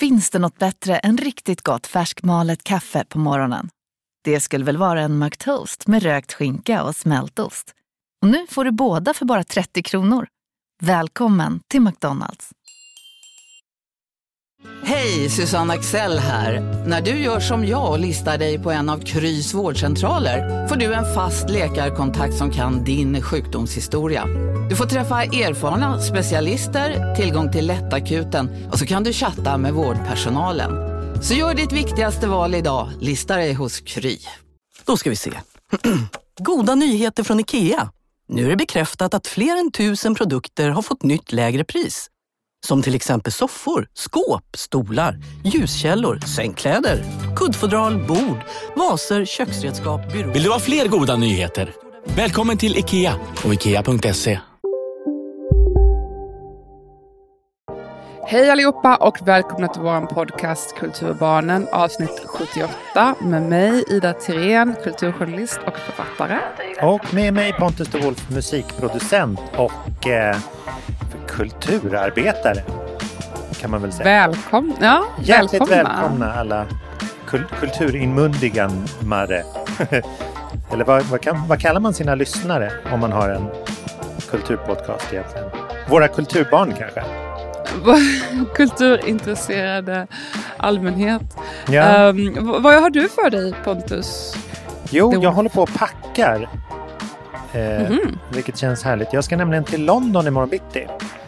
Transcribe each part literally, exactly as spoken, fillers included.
Finns det något bättre än riktigt gott färskmalet kaffe på morgonen? Det skulle väl vara en McToast med rökt skinka och smältost. Och nu får du båda för bara trettio kronor. Välkommen till McDonald's. Hej, Susanne Axel här. När du gör som jag och listar dig på en av Krys vårdcentraler får du en fast läkarkontakt som kan din sjukdomshistoria. Du får träffa erfarna specialister, tillgång till lättakuten och så kan du chatta med vårdpersonalen. Så gör ditt viktigaste val idag, listar dig hos Kry. Då ska vi se. Goda nyheter från IKEA. Nu är det bekräftat att fler än tusen produkter har fått nytt lägre pris. Som till exempel soffor, skåp, stolar, ljuskällor, sängkläder, kuddfodral, bord, vaser, köksredskap, byråer. Vill du ha fler goda nyheter? Välkommen till IKEA och ikea punkt se. Hej allihopa och välkomna till vår podcast Kulturbarnen avsnitt sjuttioåtta med mig Ida Thirén, kulturjournalist och författare. Och med mig Pontus de Wolf, musikproducent och eh, kulturarbetare kan man väl säga. Välkomna. Ja, Hjärtligt välkomna. välkomna alla kul- kulturinmundiganmare. Eller vad, vad, kan, vad kallar man sina lyssnare om man har en kulturpodcast egentligen? Våra kulturbarn kanske? Kulturintresserade allmänhet. Ja. Um, vad har du för dig, Pontus? Jo, Det... jag håller på och packar. Eh, mm-hmm. Vilket känns härligt. Jag ska nämligen till London imorgon bitti.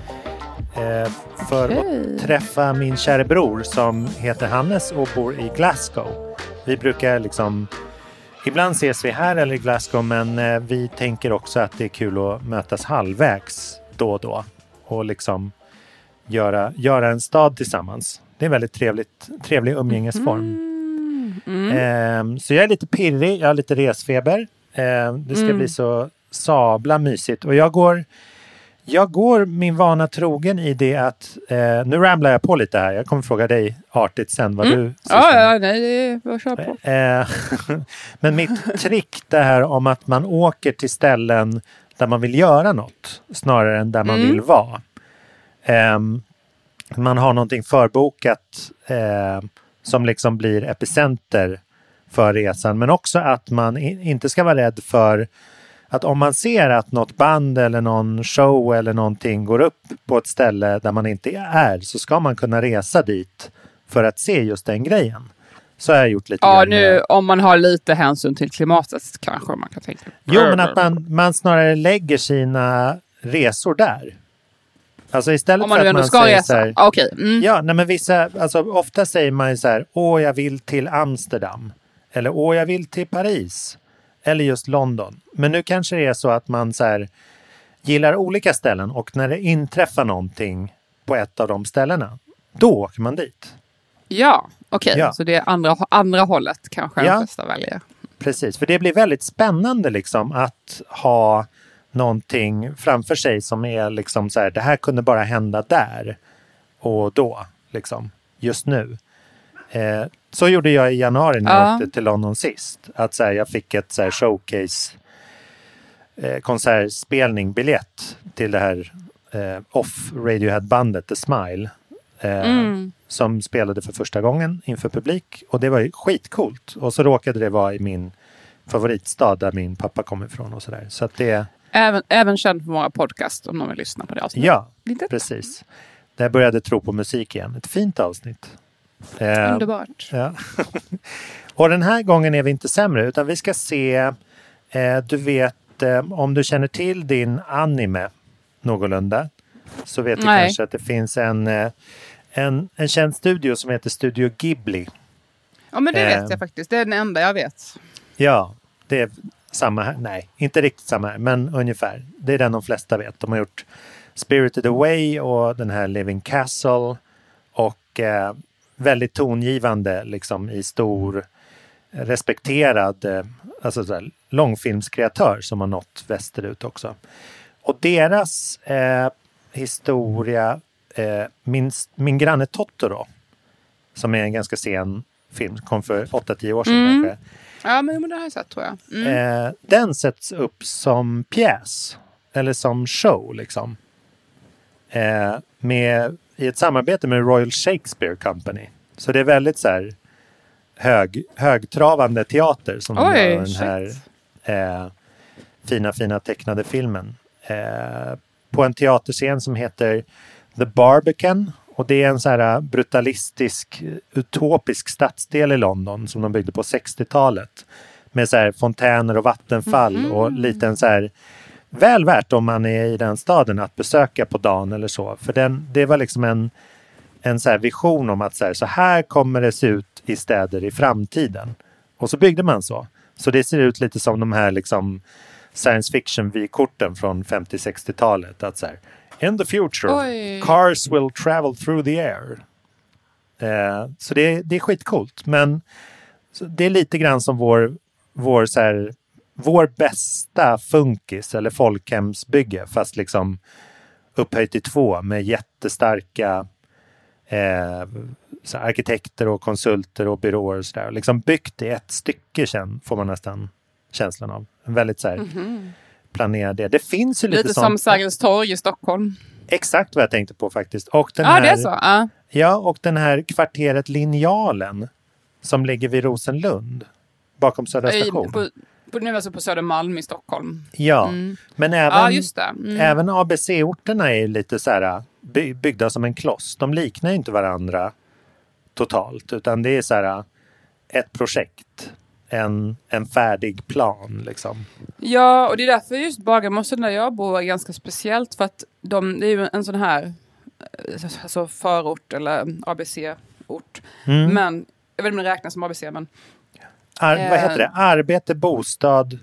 Eh, för okay. att träffa min kära bror som heter Hannes och bor i Glasgow. Vi brukar liksom... Ibland ses vi här eller i Glasgow, men eh, vi tänker också att det är kul att mötas halvvägs då och då. Och liksom göra, göra en stad tillsammans. Det är en väldigt trevligt, trevlig umgängesform. Mm. Mm. Eh, så jag är lite pirrig, jag har lite resfeber. Eh, det ska mm. bli så sabla mysigt. Och jag går... Jag går min vana trogen i det att, eh, nu ramlar jag på lite här, jag kommer fråga dig artigt sen vad mm. du Ja, ja, nej, det var kör på. Eh, men mitt trick det här om att man åker till ställen där man vill göra något snarare än där man mm. vill vara. Eh, man har någonting förbokat eh, som liksom blir epicenter för resan, men också att man in, inte ska vara rädd för att om man ser att något band eller någon show eller någonting går upp på ett ställe där man inte är, så ska man kunna resa dit för att se just den grejen. Så har jag gjort lite Ja, grann. nu om man har lite hänsyn till klimatet kanske man kan tänka. Jo, men att man, man snarare lägger sina resor där. Alltså istället om man för nu att ändå man ska säger resa. så här, Okej. Mm. Ja, nej, men vissa, alltså ofta säger man ju så här, åh jag vill till Amsterdam. Eller åh jag vill till Paris. Eller just London. Men nu kanske det är så att man så här, gillar olika ställen. Och när det inträffar någonting på ett av de ställena, då åker man dit. Ja, okej. Okay. Ja. Så det är andra, andra hållet kanske ja, de flesta väljer. Precis, för det blir väldigt spännande liksom att ha någonting framför sig som är liksom så här, det här kunde bara hända där och då, liksom, just nu. Eh, så gjorde jag i januari när jag ja. åkte till London sist. Att så här, jag fick ett så här, showcase eh, konsertspelning biljett till det här eh, off Radiohead-bandet The Smile. Eh, mm. Som spelade för första gången inför publik. Och det var ju skitcoolt. Och så råkade det vara i min favoritstad där min pappa kommer ifrån och sådär. Så att det... Även, även känd för många podcast om någon vill lyssna på det avsnittet. Ja, Lite. Precis. Där började tro på musik igen. Ett fint avsnitt. Eh, Underbart. Ja. Och den här gången är vi inte sämre utan vi ska se, eh, du vet, eh, om du känner till din anime någorlunda, så vet du Nej. kanske att det finns en, eh, en, en känd studio som heter Studio Ghibli. Ja, men det eh, vet jag faktiskt. Det är den enda jag vet. Ja, det är samma här. Nej, inte riktigt samma här, men ungefär. Det är den de flesta vet. De har gjort Spirited Away och den här Living Castle och eh, väldigt tongivande liksom i stor respekterad alltså så här, långfilmskreatör som har nått västerut också. Och deras eh, historia eh, min, min granne Totoro som är en ganska sen film, kom för åtta till tio år sedan mm. kanske. Ja, men det har jag sett tror jag. Mm. Eh, den sätts upp som pjäs eller som show liksom. Eh, med i ett samarbete med Royal Shakespeare Company. Så det är väldigt så här hög, högtravande teater som Oj, de gör den shit. här eh, fina, fina tecknade filmen. Eh, på en teaterscen som heter The Barbican. Och det är en så här brutalistisk, utopisk stadsdel i London som de byggde på sextiotalet. Med så här fontäner och vattenfall mm-hmm. och lite så här väl värt om man är i den staden att besöka på dagen eller så. För den, det var liksom en, en så här vision om att så här, så här kommer det se ut i städer i framtiden. Och så byggde man så. Så det ser ut lite som de här liksom science fiction vykorten från femtio-sextiotalet. Att så här, in the future, Oj. cars will travel through the air. Eh, så det, det är skitcoolt. Men så det är lite grann som vår, vår, så här, vår bästa funkis eller folkhemsbygge. Fast liksom upphöjt till två med jättestarka eh, så här, arkitekter och konsulter och byråer. Och så där. Liksom byggt i ett stycke sen, får man nästan känslan av. En väldigt så här... Mm-hmm. Planera det. Det finns ju lite, lite sånt. som Sergels torg i Stockholm. Exakt vad jag tänkte på faktiskt. Och den ja, här, det är så. Ja. ja, och den här kvarteret Linjalen som ligger vid Rosenlund bakom Södra station. I, på, på, nu alltså på Södermalm i Stockholm. Ja, mm. men även, ja, just det. Mm. även A B C-orterna är lite så här by, byggda som en kloss. De liknar ju inte varandra totalt, utan det är så här ett projekt. En, en färdig plan liksom. Ja, och det är därför just Bagarmossen där jag bor är ganska speciellt, för att de, det är ju en sån här alltså förort eller A B C-ort. Mm. Men, jag vet inte om det räknas som A B C, men Ar- eh, vad heter det? Arbete, bostad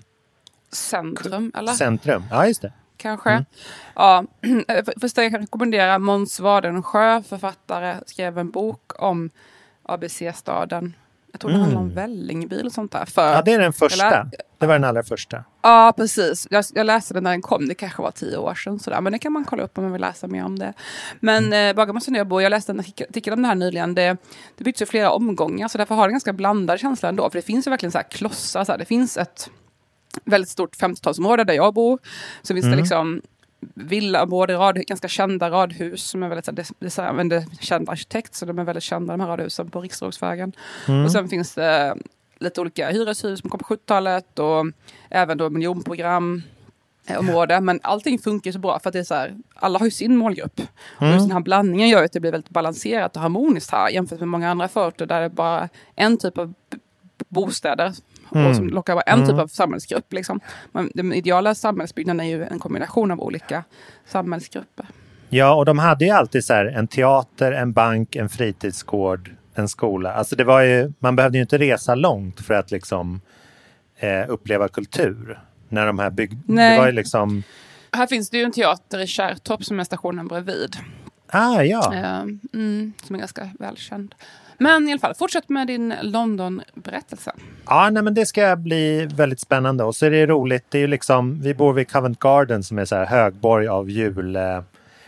Centrum, eller? Centrum, ja just det. Kanske. Mm. Ja, först jag kan rekommendera Måns Wadensjö, författare, skrev en bok om A B C-staden. Jag tror det mm. handlar om Vällingby och sånt där. För, ja, det är den första. Eller, det var den allra första. Ja, precis. Jag, jag läste den när den kom. Det kanske var tio år sedan. Sådär. Men det kan man kolla upp om man vill läsa mer om det. Men mm. eh, Bagarmossen där jag bor, jag läste en artikel om det här nyligen. Det, det byggs ju flera omgångar. Så därför har det en ganska blandad känsla ändå. För det finns ju verkligen så här klossar. Så här. Det finns ett väldigt stort femtiotalsområde där jag bor. Så finns mm. det liksom villaområden, rad, ganska kända radhus som är väldigt så här, det, det använder känd arkitekt, så de är väldigt kända, de här radhusen på Riksrågsvägen. Mm. Och sen finns det lite olika hyreshus som kom på sjuttiotalet och även då miljonprogram eh, område, men allting funkar så bra för att det är så här, alla har ju sin målgrupp. Mm. Och just den här blandningen gör att det blir väldigt balanserat och harmoniskt här jämfört med många andra förorter där det är bara en typ av bostäder mm. och som lockar bara en mm. typ av samhällsgrupp liksom. Men den ideala samhällsbyggnaden är ju en kombination av olika samhällsgrupper. Ja, och de hade ju alltid så här en teater, en bank, en fritidsgård, en skola. Alltså det var ju, man behövde ju inte resa långt för att liksom eh, uppleva kultur när de här byggde. Det var ju liksom... Här finns det ju en teater i Kärrtorp som är stationen bredvid. Ah, ja. Eh, mm, som är ganska välkänd. Men i alla fall, fortsätt med din London-berättelse. Ja, nej, men det ska bli väldigt spännande. Och så är det roligt, det är ju liksom, vi bor vid Covent Garden som är så här högborg av julpynt.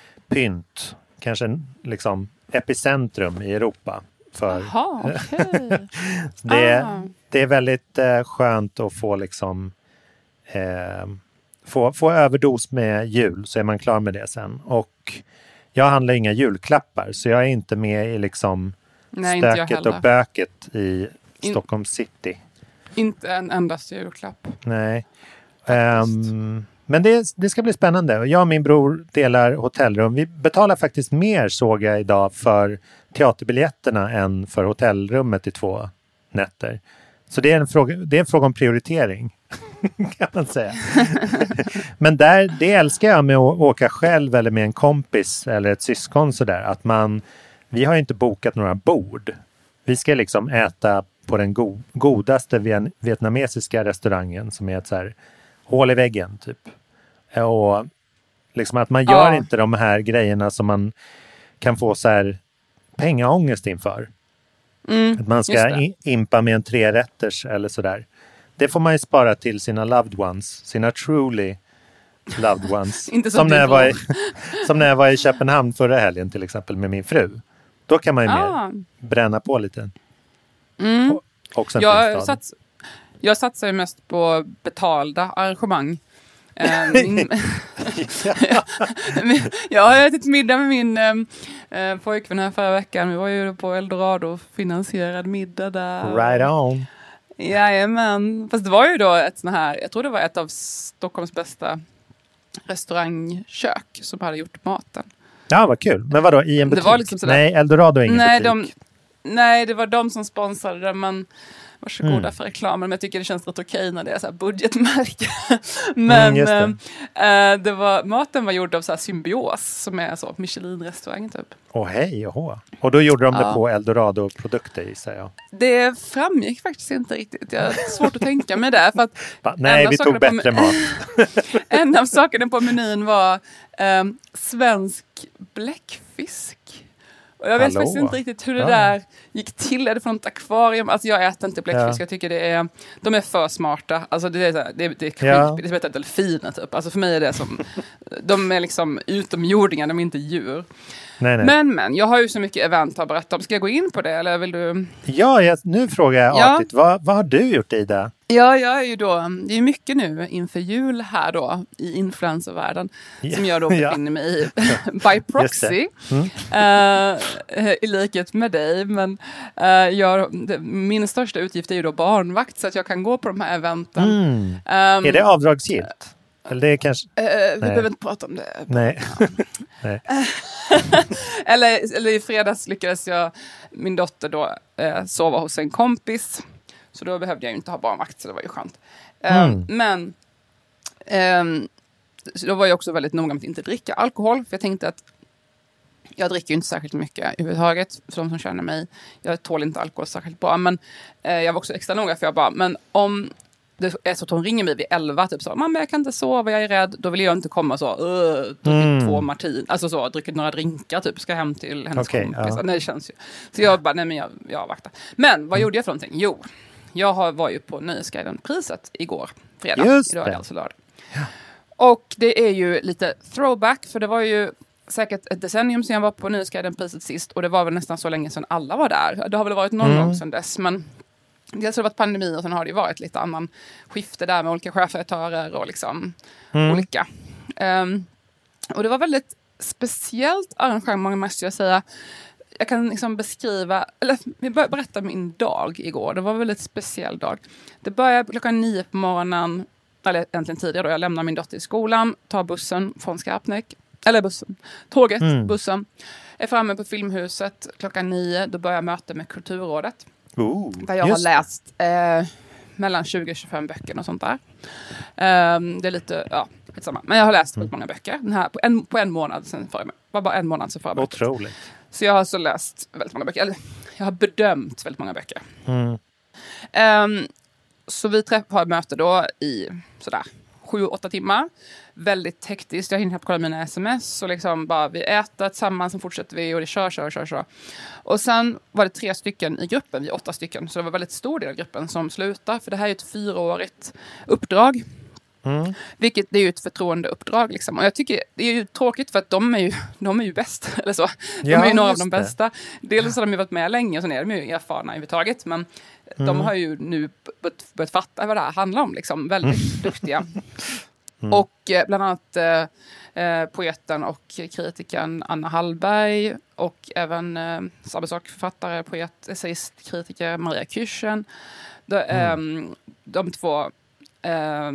Eh, Kanske liksom epicentrum i Europa. För Aha, okay. det, ah. det är väldigt eh, skönt att få liksom eh, få, få överdos med jul, så är man klar med det sen. Och jag handlar inga julklappar, så jag är inte med i liksom Nej, stöket och böket i In, Stockholm city. Inte en endast julklapp. Nej. Um, men det, det ska bli spännande. Jag och min bror delar hotellrum. Vi betalar faktiskt mer, såg jag idag, för teaterbiljetterna än för hotellrummet i två nätter. Så det är en fråga, det är en fråga om prioritering. Kan man säga. Men där, det älskar jag med att åka själv eller med en kompis eller ett syskon sådär. Att man, vi har ju inte bokat några bord. Vi ska liksom äta på den go- godaste vietnamesiska restaurangen som är ett så här hål i väggen typ. Och liksom att man gör ja. inte de här grejerna som man kan få så här pengaångest inför. Mm, att man ska in, impa med en trerätters eller sådär. Det får man ju spara till sina loved ones. Sina truly loved ones. Inte som, när jag var i, som när jag var i Köpenhamn förra helgen till exempel med min fru. Då kan man ju ah. mer bränna på lite. Mm. Och, och jag, sats, jag satsar ju mest på betalda arrangemang. Eh, min, jag har ätit middag med min eh, pojkvän här förra veckan. Vi var ju på Eldorado, finansierad middag där. Right on. Jajamän. Fast det var ju då ett sån här, jag tror det var ett av Stockholms bästa restaurangkök som hade gjort maten. Ja, vad kul. Men vadå, i en butik? Det var liksom sådär, nej, Eldorado är ingen nej, butik. De, nej, det var de som sponsrade det, men varsågoda Mm. för reklamen. Men jag tycker det känns rätt okej när det är så här budgetmärke. Men Mm, det. Äh, det var, maten var gjord av så här Symbios, som är så Michelin-restaurang typ. Åh hej, åh. Och då gjorde de Ja. det på Eldorado-produkter, säger jag. Det framgick faktiskt inte riktigt. Jag har svårt att tänka mig det. För att Va? Nej, vi tog bättre på, mat. en av sakerna på menyn var eh, svensk bläckfisk. Och jag vet Hallå? faktiskt inte riktigt hur det Ja. där gick till. Är det från ett akvarium? Alltså jag äter inte bläckfisk. Ja. Jag tycker det är, de är för smarta. Alltså det är, så här, det är, det är creepy. Ja. Det är som att äta delfiner typ. Alltså för mig är det som, de är liksom utomjordingar, de är inte djur. Nej, nej. Men men, jag har ju så mycket event att berätta om. Ska jag gå in på det eller vill du? Ja, jag, nu frågar jag Ja. artigt. Vad, vad har du gjort, Ida? Ja, jag är ju då, det är mycket nu inför jul här då i influencervärlden Ja. som jag då Ja. befinner mig i by proxy. Mm. Uh, I likhet med dig, men uh, jag, det, min största utgift är ju då barnvakt så att jag kan gå på de här eventen. Mm. Um, Är det avdragsgillt? Eller det är kanske... uh, vi behöver inte prata om det. Nej. nej. eller, eller i fredags lyckades jag, min dotter då uh, sova hos en kompis. Så då behövde jag ju inte ha barnvakt, så det var ju skönt. Um, Mm. Men um, så då var jag också väldigt noga med att inte dricka alkohol. För jag tänkte att jag dricker ju inte särskilt mycket överhuvudtaget. För de som känner mig, jag tål inte alkohol särskilt bra. Men eh, jag var också extra noga för jag bara, men om det är så att hon ringer mig vid elva, typ så, mamma jag kan inte sova, jag är rädd. Då vill jag inte komma så, uh, druckit Mm. två martin, alltså så, druckit några drinkar typ, ska hem till hennes Okej, kompis. ja. Nej, det känns ju. Så jag bara, nej men jag, jag avvaktar. Men vad gjorde jag för någonting? Jo, jag har, var ju på Nöjesguiden-priset igår, fredag. Just Idag är det. det alltså lördag. Och det är ju lite throwback, för det var ju säkert ett decennium sedan jag var på Nöjesguiden-priset sist. Och det var väl nästan så länge sedan alla var där. Det har väl varit någon Mm. gång sedan dess, men dels har det varit pandemi och sen har det ju varit lite annan skifte där med olika chefredaktörer och liksom Mm. olika. Um, och det var väldigt speciellt arrangemang, måste jag säga. Jag kan liksom beskriva, eller vi börjar berätta min dag igår. Det var en väldigt speciell dag. Det började klockan nio på morgonen, eller egentligen tidigare då. Jag lämnar min dotter i skolan, tar bussen från Skarpnäck, eller bussen, tåget, Mm. bussen. Är framme på Filmhuset klockan nio, då börjar jag möte med Kulturrådet. Ooh, Där jag har just det. läst eh, mellan tjugo och tjugofem böcker och sånt där. Um, det är lite, ja, lite samma. Men jag har läst väldigt många böcker. Den här, på, en, på en månad sen förra mig. var bara en månad sen förra böcker. Otroligt. Så jag har så läst väldigt många böcker. Eller, jag har bedömt väldigt många böcker. Mm. Um, så vi träff, har möte då i sådär sju, åtta timmar. Väldigt hektiskt. Jag hinner knappt kolla mina sms. Och liksom bara, vi äter tillsammans, sen fortsätter vi och det kör, kör, kör, kör. Och sen var det tre stycken i gruppen, vi är åtta stycken. Så det var väldigt stor del av gruppen som slutar. För det här är ett fyraårigt uppdrag. Mm. Vilket det är ju ett förtroendeuppdrag liksom. Och jag tycker det är ju tråkigt för att de är ju, de är ju bäst. Eller så. De Ja, är ju några av just de det. bästa. Dels har de ju varit med länge och sen är de ju erfarna överhuvudtaget. Men Mm. de har ju nu börjat, börjat fatta vad det här handlar om. Liksom. Väldigt duktiga. Mm. Och eh, bland annat eh, eh, poeten och kritikern Anna Hallberg. Och även eh, samma sak, författare, poet, essayist, kritiker Maria Kyrchen. De, Mm. eh, de två eh,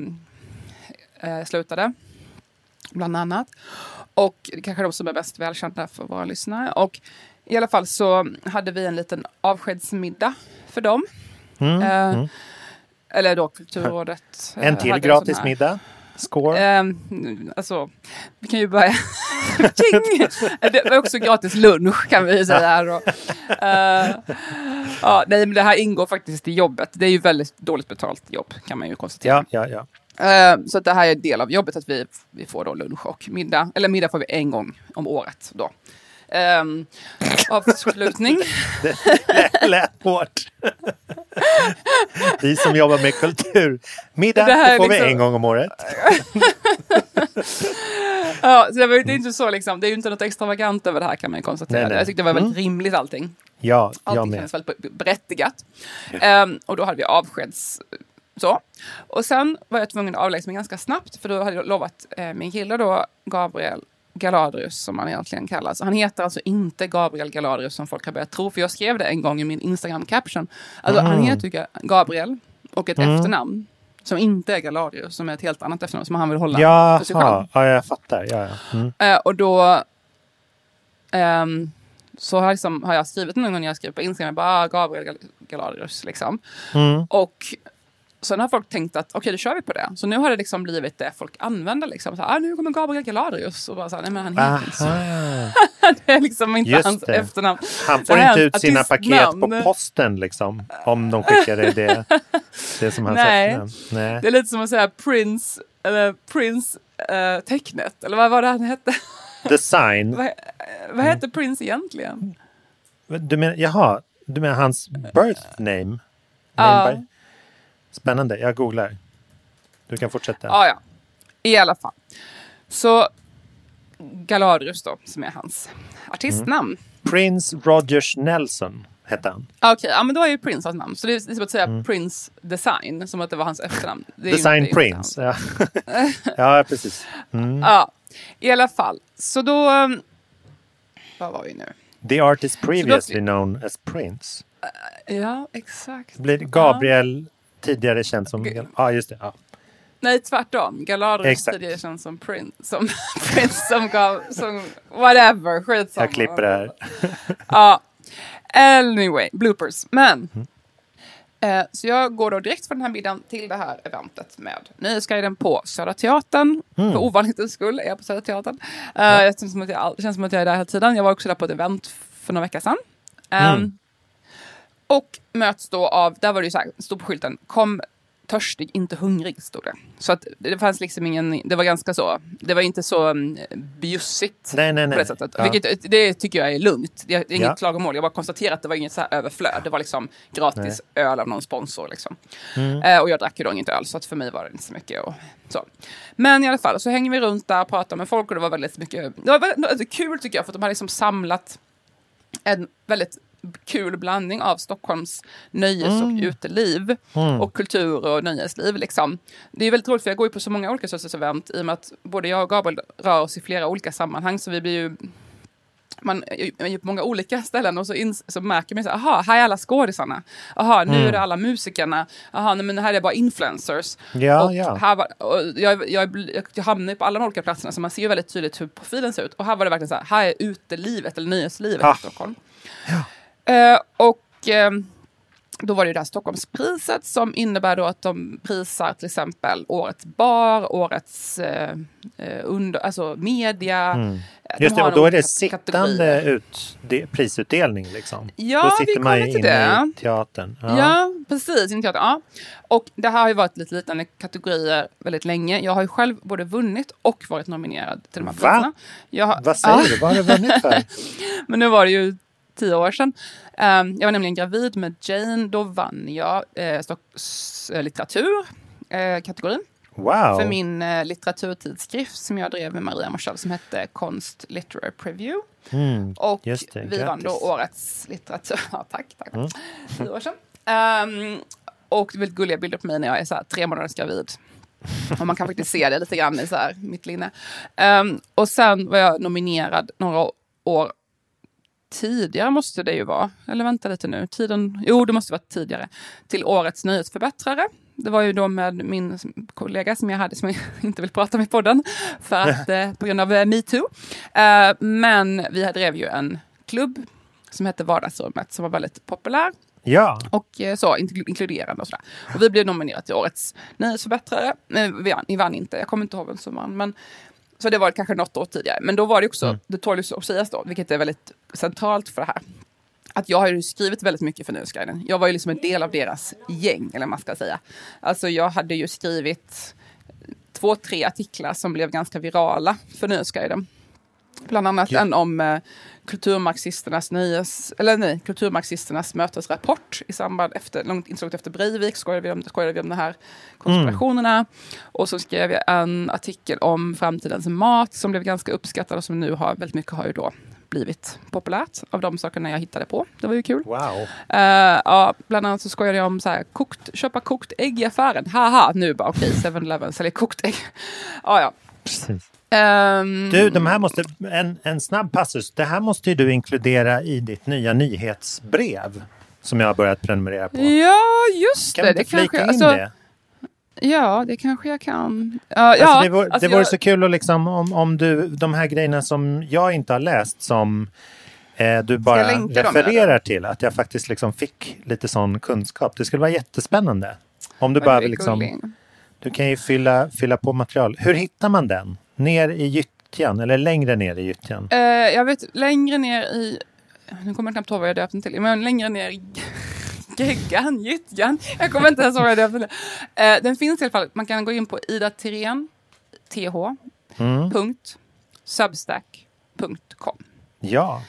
eh, slutade. Bland annat. Och kanske de som är bäst välkända för våra lyssnare. Och i alla fall så hade vi en liten avskedsmiddag för dem. Mm. Eh, Mm. Eller då Kulturrådet. eh, En till hade gratis sån här- middag. Score. Eh, alltså, vi kan ju börja... Tjing! Det var också gratis lunch kan vi säga här. Och, eh, ja, nej, men det här ingår faktiskt i jobbet. Det är ju väldigt dåligt betalt jobb kan man ju konstatera. Ja, ja, ja. Eh, så att det här är del av jobbet att vi, vi får då lunch och middag. Eller middag får vi en gång om året då. Um, avslutning. Det lät hårt. Vi som jobbar med kultur. Middag Det här är får vi liksom- en gång om året. Ja, så det, var, det är inte så liksom, det är ju inte något extravagant över det här kan man ju konstatera. Nej, nej. Jag tyckte det var väldigt Mm. rimligt allting. Ja, jag Allting med. kändes väldigt berättigat. Um, och då hade vi avskeds Så. Och sen var jag tvungen att avlägsna mig ganska snabbt. För då hade jag lovat eh, min kille då, Gabriel Galadrius, som han egentligen kallas. Han heter alltså inte Gabriel Galadrius som folk har börjat tro. För jag skrev det en gång i min Instagram-caption. Alltså Mm. han heter ju Gabriel och ett Mm. efternamn som inte är Galadrius, som är ett helt annat efternamn som han vill hålla Jaha, för sig själv. ja, jag fattar. Ja, ja. Mm. Eh, och då ehm, så har, liksom, har jag skrivit någon gång när jag skrev på Instagram bara ah, Gabriel Gal- Galadrius liksom. Mm. Och sen har folk tänkt att okej, okay, då kör vi på det. Så nu har det liksom blivit det folk använder liksom. Så, ah, nu kommer Gabriel Galadrius. Och bara så här, nej men han heter inte så. Det är liksom inte Just hans det. efternamn. Han får Det är inte hans ut sina artistnamn. paket på posten liksom. Om de skickar det, det, det som hans Nej. efternamn. Nej. Det är lite som att säga Prince, eller Prince uh, tecknet. Eller vad var det han hette? Design. vad, vad heter Prince egentligen? Du menar, jaha, du menar hans birth name? Ja. name by... Spännande, jag googlar. Du kan fortsätta. Ja, ja. I alla fall. Så Galadrius då, som är hans artistnamn. Prince Rogers Nelson hette han. Okej, okay, ja men då är ju Prince hans namn. Så det är som att säga mm. Prince Design, som att det var hans efternamn. Det är Design inte, Prince, ja. Ja, precis. Mm. Ja, i alla fall. Så då... Um, vad var vi nu? The artist previously known as Prince. Uh, ja, exakt. Blir Gabriel ja. tidigare känd som... Ja, ah, just det. Ja. Nej, tvärtom. Galadrius Exakt. tidigare känd som Prince. Som Prince som gav... Som whatever, skitsamma. Jag klipper det här. Ja. Anyway, bloopers. Men... Mm. Eh, så jag går då direkt från den här middagen till det här eventet med Nöjesguiden på Södra Teatern. Mm. För ovanlighetens skull är jag på Södra Teatern. Eh, ja. Det känns som att jag, det känns som att jag är där hela tiden. Jag var också där på ett event för några veckor sedan. Eh, mm. Och möts då av, där var det ju så här, stod på skylten, kom törstig, inte hungrig, stod det. Så att det fanns liksom ingen, det var ganska så, det var inte så um, bjussigt nej, nej, nej. på det sättet. Ja. Vilket, det tycker jag är lugnt. Det är inget ja. klagomål. Jag bara konstaterar att det var inget så här överflöd. Det var liksom gratis nej. öl av någon sponsor liksom. Mm. Eh, och jag drack ju då inte öl, så att för mig var det inte så mycket. Och så. Men i alla fall, så hänger vi runt där och pratar med folk och det var väldigt mycket, det var väldigt, väldigt kul tycker jag, för att de hade liksom samlat en väldigt kul blandning av Stockholms nöjes- och mm. uteliv mm. och kultur och nöjesliv liksom. Det är väldigt roligt för jag går ju på så många olika sorters event i och med att både jag och Gabriel rör oss i flera olika sammanhang, så vi blir ju man är ju på många olika ställen och så, in, så märker man så aha, här är alla skådisarna. Aha, nu mm. är det alla musikerna. Aha, nej, men här är bara influencers. Ja, och ja. Här var, och jag, jag, jag hamnar på alla de olika platserna så man ser ju väldigt tydligt hur profilen ser ut. Och här var det verkligen så här, här är utelivet eller nöjeslivet ah. i Stockholm. Ja. Uh, och uh, då var det ju det här Stockholmspriset som innebär då att de prisar till exempel årets bar, årets uh, under, alltså media. Mm. Just det, och då är det sittande ut, det, prisutdelning liksom. Ja, då sitter vi man kommer till inne det. I teatern. Ja, ja precis, i teatern. Ja. Och det här har ju varit lite liknande kategorier väldigt länge. Jag har ju själv både vunnit och varit nominerad till de här priserna. Jag har, Vad säger ja. du? Vad har du vunnit för? Men nu var det ju tio år sedan. Um, jag var nämligen gravid med Jane. Då vann jag eh, Stocks, eh, litteratur eh, kategorin. Wow. För min eh, litteraturtidskrift som jag drev med Maria Marshall som hette Konst Literary Preview. Mm, och just det, vi grattis. vann då årets litteratur. Ja, tack, tack. Mm. Tio år sedan. Um, och väldigt gulliga bilder på mig när jag är så här, tre månaders gravid. Och man kan faktiskt se det lite grann i så här, mitt linne. Um, och sen var jag nominerad några år tidigare måste det ju vara. Eller vänta lite nu. Tiden, jo, det måste vara tidigare. Till årets nyhetsförbättrare. Det var ju då med min kollega som jag hade som jag inte vill prata med i podden. För att, eh, på grund av eh, MeToo. Eh, men vi drev ju en klubb som hette Vardagsrummet som var väldigt populär. Ja. Och eh, så inkluderande och sådär. Och vi blev nominerade till årets nyhetsförbättrare. Eh, vi, vann, vi vann inte, jag kommer inte ihåg vem som vann. Men så det var kanske något år tidigare. Men då var det också, mm. det tål ju att sägas då, vilket är väldigt centralt för det här. Att jag har ju skrivit väldigt mycket för Nöjesguiden. Jag var ju liksom en del av deras gäng, eller man ska säga. Alltså jag hade ju skrivit två, tre artiklar som blev ganska virala för Nöjesguiden. Bland annat ja. en om eh, kulturmarxisternas nöjes, eller nej, kulturmarxisternas mötesrapport i samband efter, långt inslaget efter Breivik, skojade vi om, skojade vi om de här konspirationerna. Mm. Och så skrev jag en artikel om framtidens mat som blev ganska uppskattad och som nu har väldigt mycket har ju då blivit populärt av de sakerna jag hittade på. Det var ju kul. Wow. Uh, ja, bland annat så skojade jag om så här, kokt, köpa kokt ägg i affären. Haha, nu bara okej, okay, seven eleven säljer kokt ägg. ah, ja, Precis. Um, Du, de här måste, en, en snabb passus. Det här måste ju du inkludera i ditt nya nyhetsbrev som jag har börjat prenumerera på. Ja, just kan det. Kan du inte det flika kanske, in alltså, det? Ja, det kanske jag kan. Uh, Alltså, ja, det vore, alltså det vore jag, så kul att liksom, om, om du, de här grejerna som jag inte har läst som eh, du bara länka dem, refererar eller? till, att jag faktiskt liksom fick lite sån kunskap. Det skulle vara jättespännande. Om du Vad bara är vill liksom, gullig. du kan ju fylla, fylla på material. Hur hittar man den? Ner i gyttjan eller längre ner i gyttjan? Uh, jag vet, längre ner i... Nu kommer jag knappt ihåg vad jag döpte den till. Men längre ner i... Geggan, gyttjan. Jag kommer inte ens ihåg vad jag döpte den. Uh, den finns i alla fall. Man kan gå in på Ida Tirén, th, Mm. punkt, substack punkt com. Ja.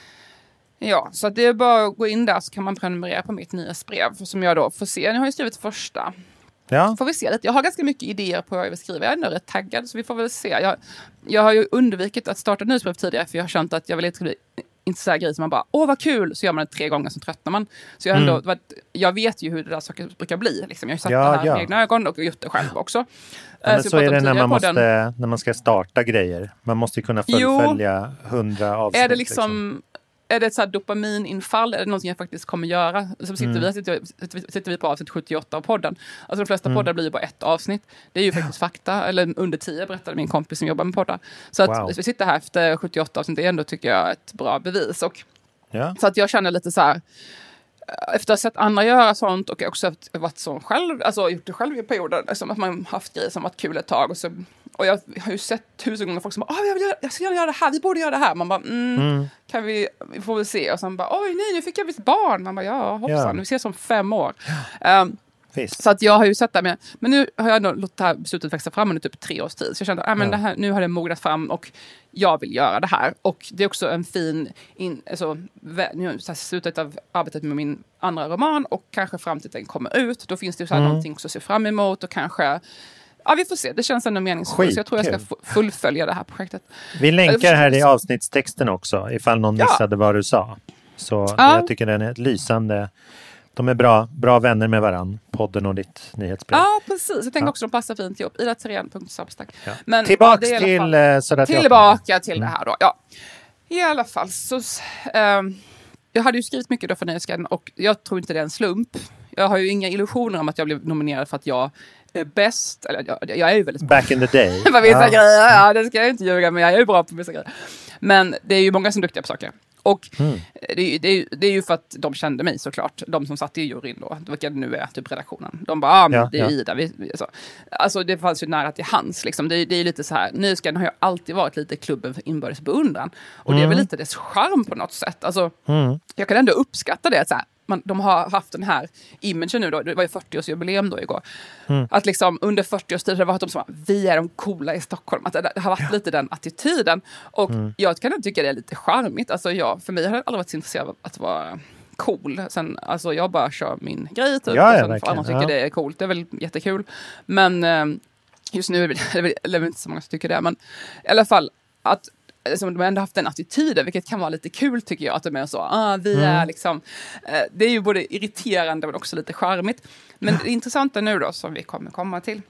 Ja, så att det är bara att gå in där så kan man prenumerera på mitt nyhetsbrev som jag då får se. Nu har jag skrivit första. Ja. Får vi se lite. Jag har ganska mycket idéer på vad jag vill skriva. Jag är ändå rätt taggad så vi får väl se. Jag, jag har ju undvikit att starta nyhetsbrev tidigare för jag har känt att jag vill inte bli inte så här grejer som man bara, åh vad kul, så gör man det tre gånger så tröttnar man. Så jag, ändå, Mm. jag vet ju hur det där saker brukar bli. Liksom. Jag har ju sett Ja, det här ja. med egna ögon och gjort det själv också. Ja, men så så är det när man, måste, måste, när man ska starta grejer. Man måste ju kunna fullfölja hundra avsnitt. är det liksom... Är det ett så här dopamininfall? Är det någonting jag faktiskt kommer göra? Så sitter, Mm. vi, sitter, sitter, sitter vi på avsnitt sjuttioåtta av podden. Alltså de flesta Mm. poddar blir ju bara ett avsnitt. Det är ju faktiskt fakta. Eller under tio berättade min kompis som jobbar med poddar. Så att Wow. vi sitter här efter sjuttioåtta avsnitt. Det är ändå, tycker jag, ett bra bevis. Och, Ja. så att jag känner lite så här... Efter att ha sett andra göra sånt och också varit så själv, alltså gjort det själv i perioder, liksom, att man haft grejer som varit kul ett tag. Och, så, och jag har ju sett tusen gånger folk som bara, jag, vill göra, jag ska gärna göra det här, vi borde göra det här. Man bara, mm, Mm. kan vi, vi får väl se. Och sen bara, oj nej, nu fick jag visst barn. Man bara, ja hoppsan, Ja. vi ses om fem år. Um, Visst. så att jag har ju sett det, men, men nu har jag ändå låtit det här beslutet växa fram under typ tre års tid. Så jag kände, ah, men Ja. det här, nu har det mognat fram och jag vill göra det här. Och det är också en fin, in, alltså, vä- nu har jag slutat av arbetet med min andra roman och kanske fram till att den kommer ut. Då finns det ju så här Mm. någonting att se fram emot och kanske, ja vi får se, det känns ändå meningsfullt. Så jag tror jag ska Skitkul. fu- fullfölja det här projektet. Vi länkar här i Eller- avsnittstexten också, ifall någon Ja. missade vad du sa. Så Ja. jag tycker den är ett lysande. De är bra, bra vänner med varann, podden och ditt nyhetsbrev. Ja, precis. Jag tänker Ja. också att de passar fint ihop. ida tirén punkt substack. Ja. Men, Tillbaks ja, det är i alla till fall- eh, Södra Teatern. Tillbaka till det här då. Ja. I alla fall så... ehm, jag hade ju skrivit mycket då för Nöjesguiden och jag tror inte det är en slump. Jag har ju inga illusioner om att jag blev nominerad för att jag är bäst. Eller jag, jag är ju väldigt bra Back in the day. på vissa Ja. grejer. Ja, det ska jag inte ljuga, men jag är ju bra på vissa grejer. Men det är ju många som är duktiga på saker. Och Mm. det, är, ju- det, är, ju- det är ju för att de kände mig såklart. De som satt i juryn då, vilka det nu är, typ redaktionen. De bara, ah, men Ja, det är ja. Ida. Vi, vi, så. Alltså det fanns ju nära till hands. Liksom. Det, det är ju lite så här, Nöjesguiden har ju alltid varit lite klubben för inbördes beundran. Och det är väl lite dess charm på något sätt. Alltså, Mm. jag kan ändå uppskatta det. Så här, man, de har haft den här imagen nu då, det var ju fyrtioårsjubileum då igår. Mm. Att liksom under fyrtio års tid har det varit de som vi är de coola i Stockholm. Att det, det har varit lite den attityden. Och Mm. jag kan ändå tycka det är lite charmigt. Alltså jag, för mig har det aldrig varit så intresserad av att vara cool. Sen, alltså jag bara kör min grej typ. Ja, ja, och sen får verkligen. andra tycker Ja. det är coolt. Det är väl jättekul. Men eh, just nu är det, det är väl- det är väl inte så många som tycker det. Men i alla fall att liksom, de har ändå haft den attityden, vilket kan vara lite kul tycker jag, att de är så, ah, vi Mm. är liksom, eh, det är ju både irriterande men också lite charmigt. Men det intressanta nu då, som vi kommer komma till,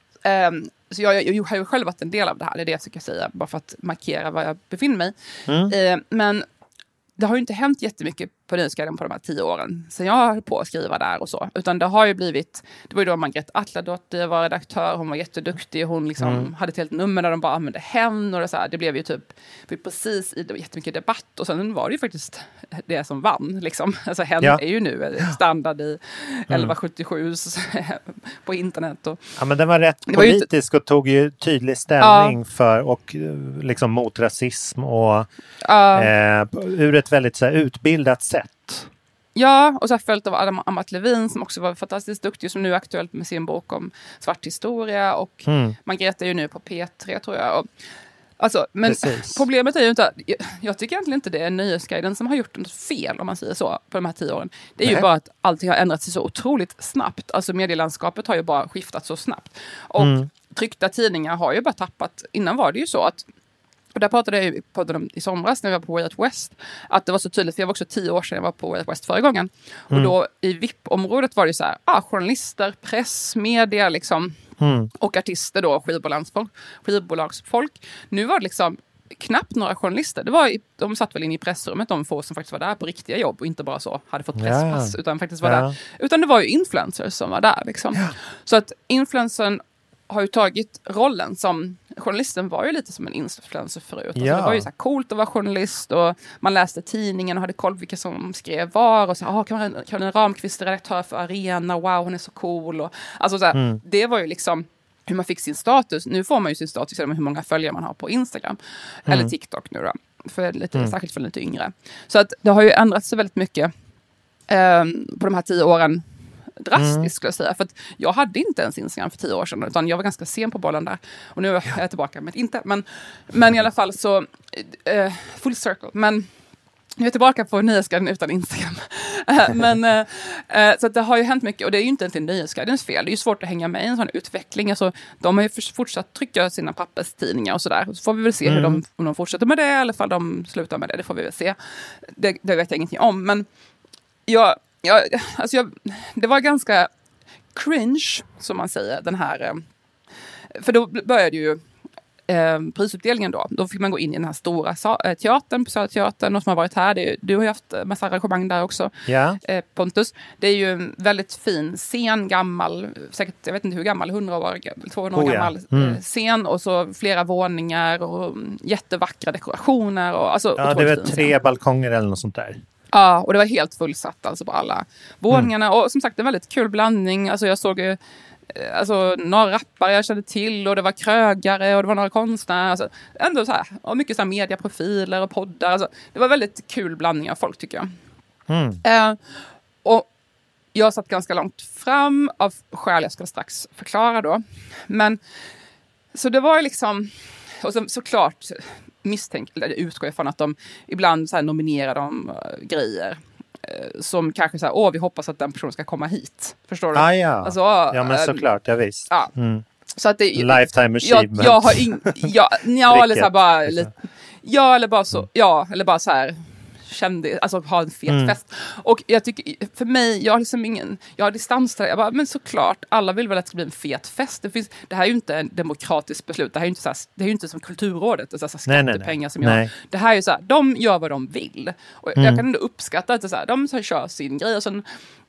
ehm, så jag, jag, jag har ju själv varit en del av det här, det är det jag försöker säga, bara för att markera var jag befinner mig. Mm. Eh, men det har ju inte hänt jättemycket på Nöjesguiden på de här tio åren sen jag höll på att skriva där och så. Utan det har ju blivit, det var ju då Margret Atladotter var redaktör, hon var jätteduktig, hon liksom Mm. hade ett helt nummer där de bara använde hen och det, så här, det blev ju typ det blev precis i, det var jättemycket debatt och sen var det ju faktiskt det som vann liksom. Alltså hen Ja. är ju nu standard i elva sjuttiosju på internet och Ja, men den var rätt Det var ju inte- politisk och tog ju tydlig ställning för och eh, liksom mot rasism och ja. eh, ur ett väldigt så här, utbildat sätt. Ja, och så har jag följt av Adam Amat Levin som också var fantastiskt duktig, som nu är aktuellt med sin bok om svart historia, och Mm. Margrethe är ju nu på P tre tror jag. Och, alltså, men Precis. problemet är ju inte att, jag, jag tycker egentligen inte det är Nöjesguiden som har gjort något fel, om man säger så, på de här tio åren. Det är Nej. ju bara att allting har ändrat sig så otroligt snabbt. Alltså medielandskapet har ju bara skiftat så snabbt. Och Mm. tryckta tidningar har ju bara tappat, innan var det ju så att För där pratade jag ju på dem i somras när jag var på Way Out West. Att det var så tydligt, för jag var också tio år sedan jag var på Way Out West förra gången. Mm. Och då i V I P-området var det så här, ah, journalister, press, media liksom. Mm. Och artister då, skivbolagsfolk, skivbolagsfolk. Nu var det liksom knappt några journalister. Det var, de satt väl in i pressrummet, de få som faktiskt var där på riktiga jobb och inte bara så hade fått presspass, ja. utan faktiskt var ja. där. Utan det var ju influencers som var där liksom. Ja. Så att influencern har ju tagit rollen som, journalisten var ju lite som en influencer förut. Alltså ja. Det var ju så här coolt att vara journalist och man läste tidningen och hade koll på vilka som skrev var och så ah, kan Caroline Ramqvist är redaktör för Arena, wow hon är så cool och alltså så här, mm. det var ju liksom hur man fick sin status. Nu får man ju sin status genom hur många följare man har på Instagram mm. eller TikTok nu då, för lite, mm. särskilt för lite yngre. Så att det har ju ändrats så väldigt mycket eh, på de här tio åren. Drastiskt mm. skulle jag säga. För att jag hade inte ens Instagram för tio år sedan. Utan jag var ganska sen på bollen där. Och nu är jag tillbaka med inte. Men, men i alla fall så... Uh, full circle. Men nu är jag tillbaka på Nöjesguiden utan Instagram. uh, men, uh, uh, så att det har ju hänt mycket. Och det är ju inte egentligen Nöjesguidens fel. Det är ju svårt att hänga med i en sån utveckling. Alltså, de har ju fortsatt trycka sina papperstidningar och sådär. Så får vi väl se mm. hur de, om de fortsätter med det. Eller om de slutar med det. Det får vi väl se. Det, det vet jag ingenting om. Men jag... Ja, alltså jag, det var ganska cringe, som man säger, den här... För då började ju eh, prisutdelningen då. Då fick man gå in i den här stora sa- teatern, på Södra Teatern, och som har varit här. Det är, du har ju haft massa arrangemang där också, ja. eh, Pontus. Det är ju en väldigt fin scen, gammal, säkert, jag vet inte hur gammal, hundra år, tvåhundra år oh, gammal ja. mm. scen. Och så flera våningar och jättevackra dekorationer. Och, alltså, ja, det var tre scen. balkonger eller något sånt där. Ja, och det var helt fullsatt alltså på alla våningarna. Mm. Och som sagt, en väldigt kul blandning. Alltså jag såg ju alltså, några rappare jag kände till och det var krögare och det var några konstnärer. Alltså, ändå så här, och mycket så här mediaprofiler och poddar. Alltså, det var väldigt kul blandning av folk tycker jag. Mm. Eh, och jag satt ganska långt fram av skäl jag ska strax förklara då. Men så det var ju liksom, och så, såklart misstänkt, eller utgår ifrån att de ibland så här nominerar de uh, grejer uh, som kanske så här, åh vi hoppas att den personen ska komma hit. Förstår du? Ah, ja. Alltså, ja men såklart, ja visst. Ja. Mm. Så att det, Lifetime achievement. Jag, jag har ing, ja, ja eller så här bara lite, ja eller bara så, ja eller bara så här kände, alltså ha en fet mm. fest. Och jag tycker, för mig, jag har liksom ingen, jag har distans till det. Jag bara, men såklart, alla vill väl att det ska bli en fet fest. Det, finns, det här är ju inte en demokratisk beslut. Det här är ju inte, så här, det är ju inte som Kulturrådet, det är så här skattepengar som jag. Det här är ju så här, de gör vad de vill. Och mm. jag kan ändå uppskatta att det är så här, de så här, kör sin grej och sen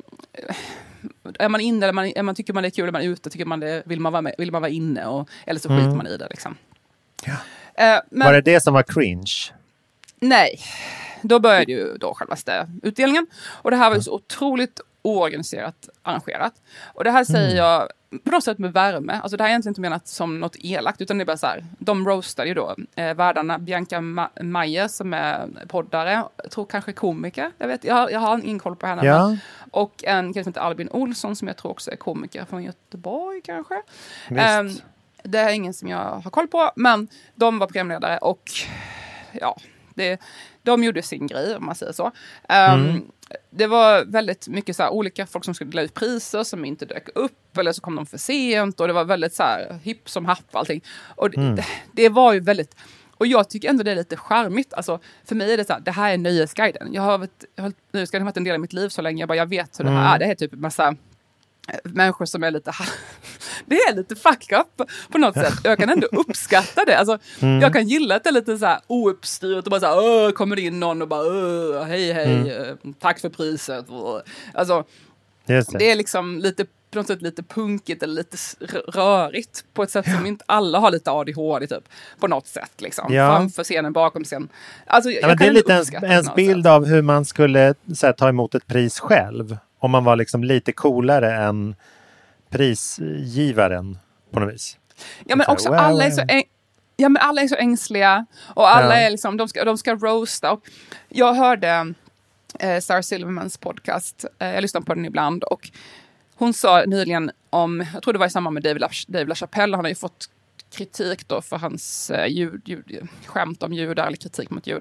är man inne, eller man, är man, tycker man det är kul, eller man är ute, tycker man det, vill man vara med, vill man vara inne och, eller så skiter mm. man i det liksom. Ja. Uh, men, var det det som var cringe? Nej. Då började ju då självaste utdelningen. Och det här var ju så otroligt oorganiserat arrangerat. Och det här säger jag på något sätt med värme. Alltså det här är egentligen inte menat som något elakt, utan det är bara så här. De roastade ju då eh, värdarna Bianca Ma- Mayer som är poddare. Jag tror kanske komiker. Jag vet, jag har, jag har ingen koll på henne. Ja. Men, och en kille som heter Albin Olsson som jag tror också är komiker från Göteborg kanske. Um, det är ingen som jag har koll på. Men de var programledare och ja, det... De gjorde sin grej, om man säger så. Um, mm. Det var väldigt mycket så här, olika folk som skulle dela ut priser som inte dök upp. Eller så kom de för sent. Och det var väldigt så här, hipp som happ och allting. Och mm. det, det var ju väldigt... Och jag tycker ändå det är lite charmigt. Alltså, för mig är det så här, det här är Nöjesguiden. Jag har varit, jag har, Nöjesguiden har varit en del av mitt liv så länge. Jag, bara, jag vet hur det här mm. är. Det är typ en massa människor som är lite... Det är lite fuck up på något sätt. Jag kan ändå uppskatta det. Alltså, mm. Jag kan gilla att det är lite så här ouppstyrt och bara så här, åh, kommer det in någon och bara, åh, hej, hej, mm. tack för priset. Alltså, det. det är liksom lite, på något sätt lite punkigt eller lite rörigt på ett sätt ja. som inte alla har lite A D H D typ, på något sätt liksom. Ja. Framför scenen, bakom scenen. Alltså, jag, ja, jag det är lite ens, ens bild sätt. av hur man skulle så här, ta emot ett pris själv. Om man var liksom lite coolare än prisgivaren på något vis. Ja, men också wow, alla är så äng- ja, men alla är så ängsliga och alla ja. är liksom de ska de ska roasta. Och jag hörde eh, Sarah Silvermans podcast. Eh, jag lyssnar på den ibland och hon sa nyligen om, jag tror det var i samband med Dave, La- Dave LaChapelle, han har ju fått kritik då för hans eh, ljud, ljud, skämt om judar eller kritik mot judar.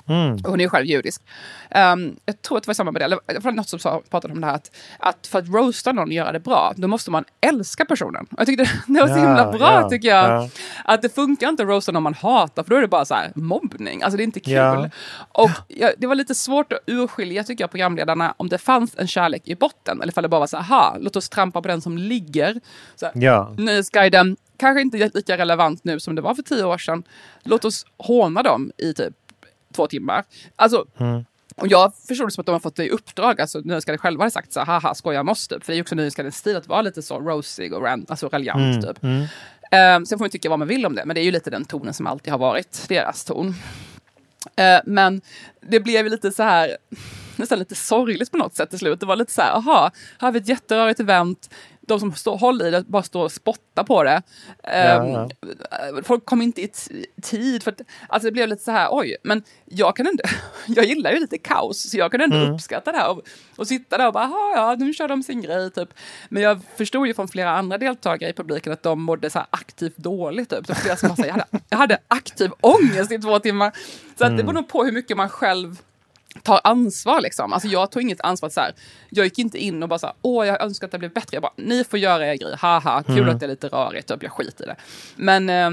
Mm. Hon är ju själv judisk. Um, jag tror att det var samma modell. Det var något som sa, pratade om det här. Att, att för att roasta någon och göra det bra, då måste man älska personen. Och jag tyckte det, det var så ja, himla bra, ja, tycker jag. Ja. Att det funkar inte att roasta någon man hatar, för då är det bara så här mobbning. Alltså det är inte kul. Ja. Och ja, det var lite svårt att urskilja, tycker jag, programledarna, om det fanns en kärlek i botten. Eller ifall det bara var så här, låt oss trampa på den som ligger. Så här, Ja. Nyhetsguiden, kanske inte lika relevant nu som det var för tio år sedan. Låt oss håna dem i typ två timmar. Alltså, Mm. och jag förstod det som att de har fått det i uppdrag. Alltså Nyhetsguiden själva hade sagt så här, haha, skoja måste. För det är ju också Nyhetsguidens stil att vara lite så rosig och rant, alltså raljant Mm. typ. Mm. Um, sen får man tycka vad man vill om det. Men det är ju lite den tonen som alltid har varit deras ton. Uh, men det blev ju lite så här, nästan lite sorgligt på något sätt till slut. Det var lite så här, aha, här har vi ett jätterörigt event. De som står, håller i det bara står och spottar på det. Ja, Um, ja. Folk kom inte i t- tid. För att, alltså det blev lite så här, oj. Men jag kan ändå, jag gillar ju lite kaos. Så jag kan ändå Mm. uppskatta det här. Och, och sitta där och bara, aha, ja, nu kör de sin grej typ. Men jag förstod ju från flera andra deltagare i publiken att de mådde så här aktivt dåligt typ. Så flera som bara, jag, hade, jag hade aktiv ångest i två timmar. Så att det beror nog på hur mycket man själv tar ansvar liksom. Alltså jag tog inget ansvar så här. Jag gick inte in och bara så här, åh jag önskar att det blev bättre. Jag bara, ni får göra er grej. Haha, kul Mm. att det är lite rörigt. Typ. Jag skiter i det. Men, eh,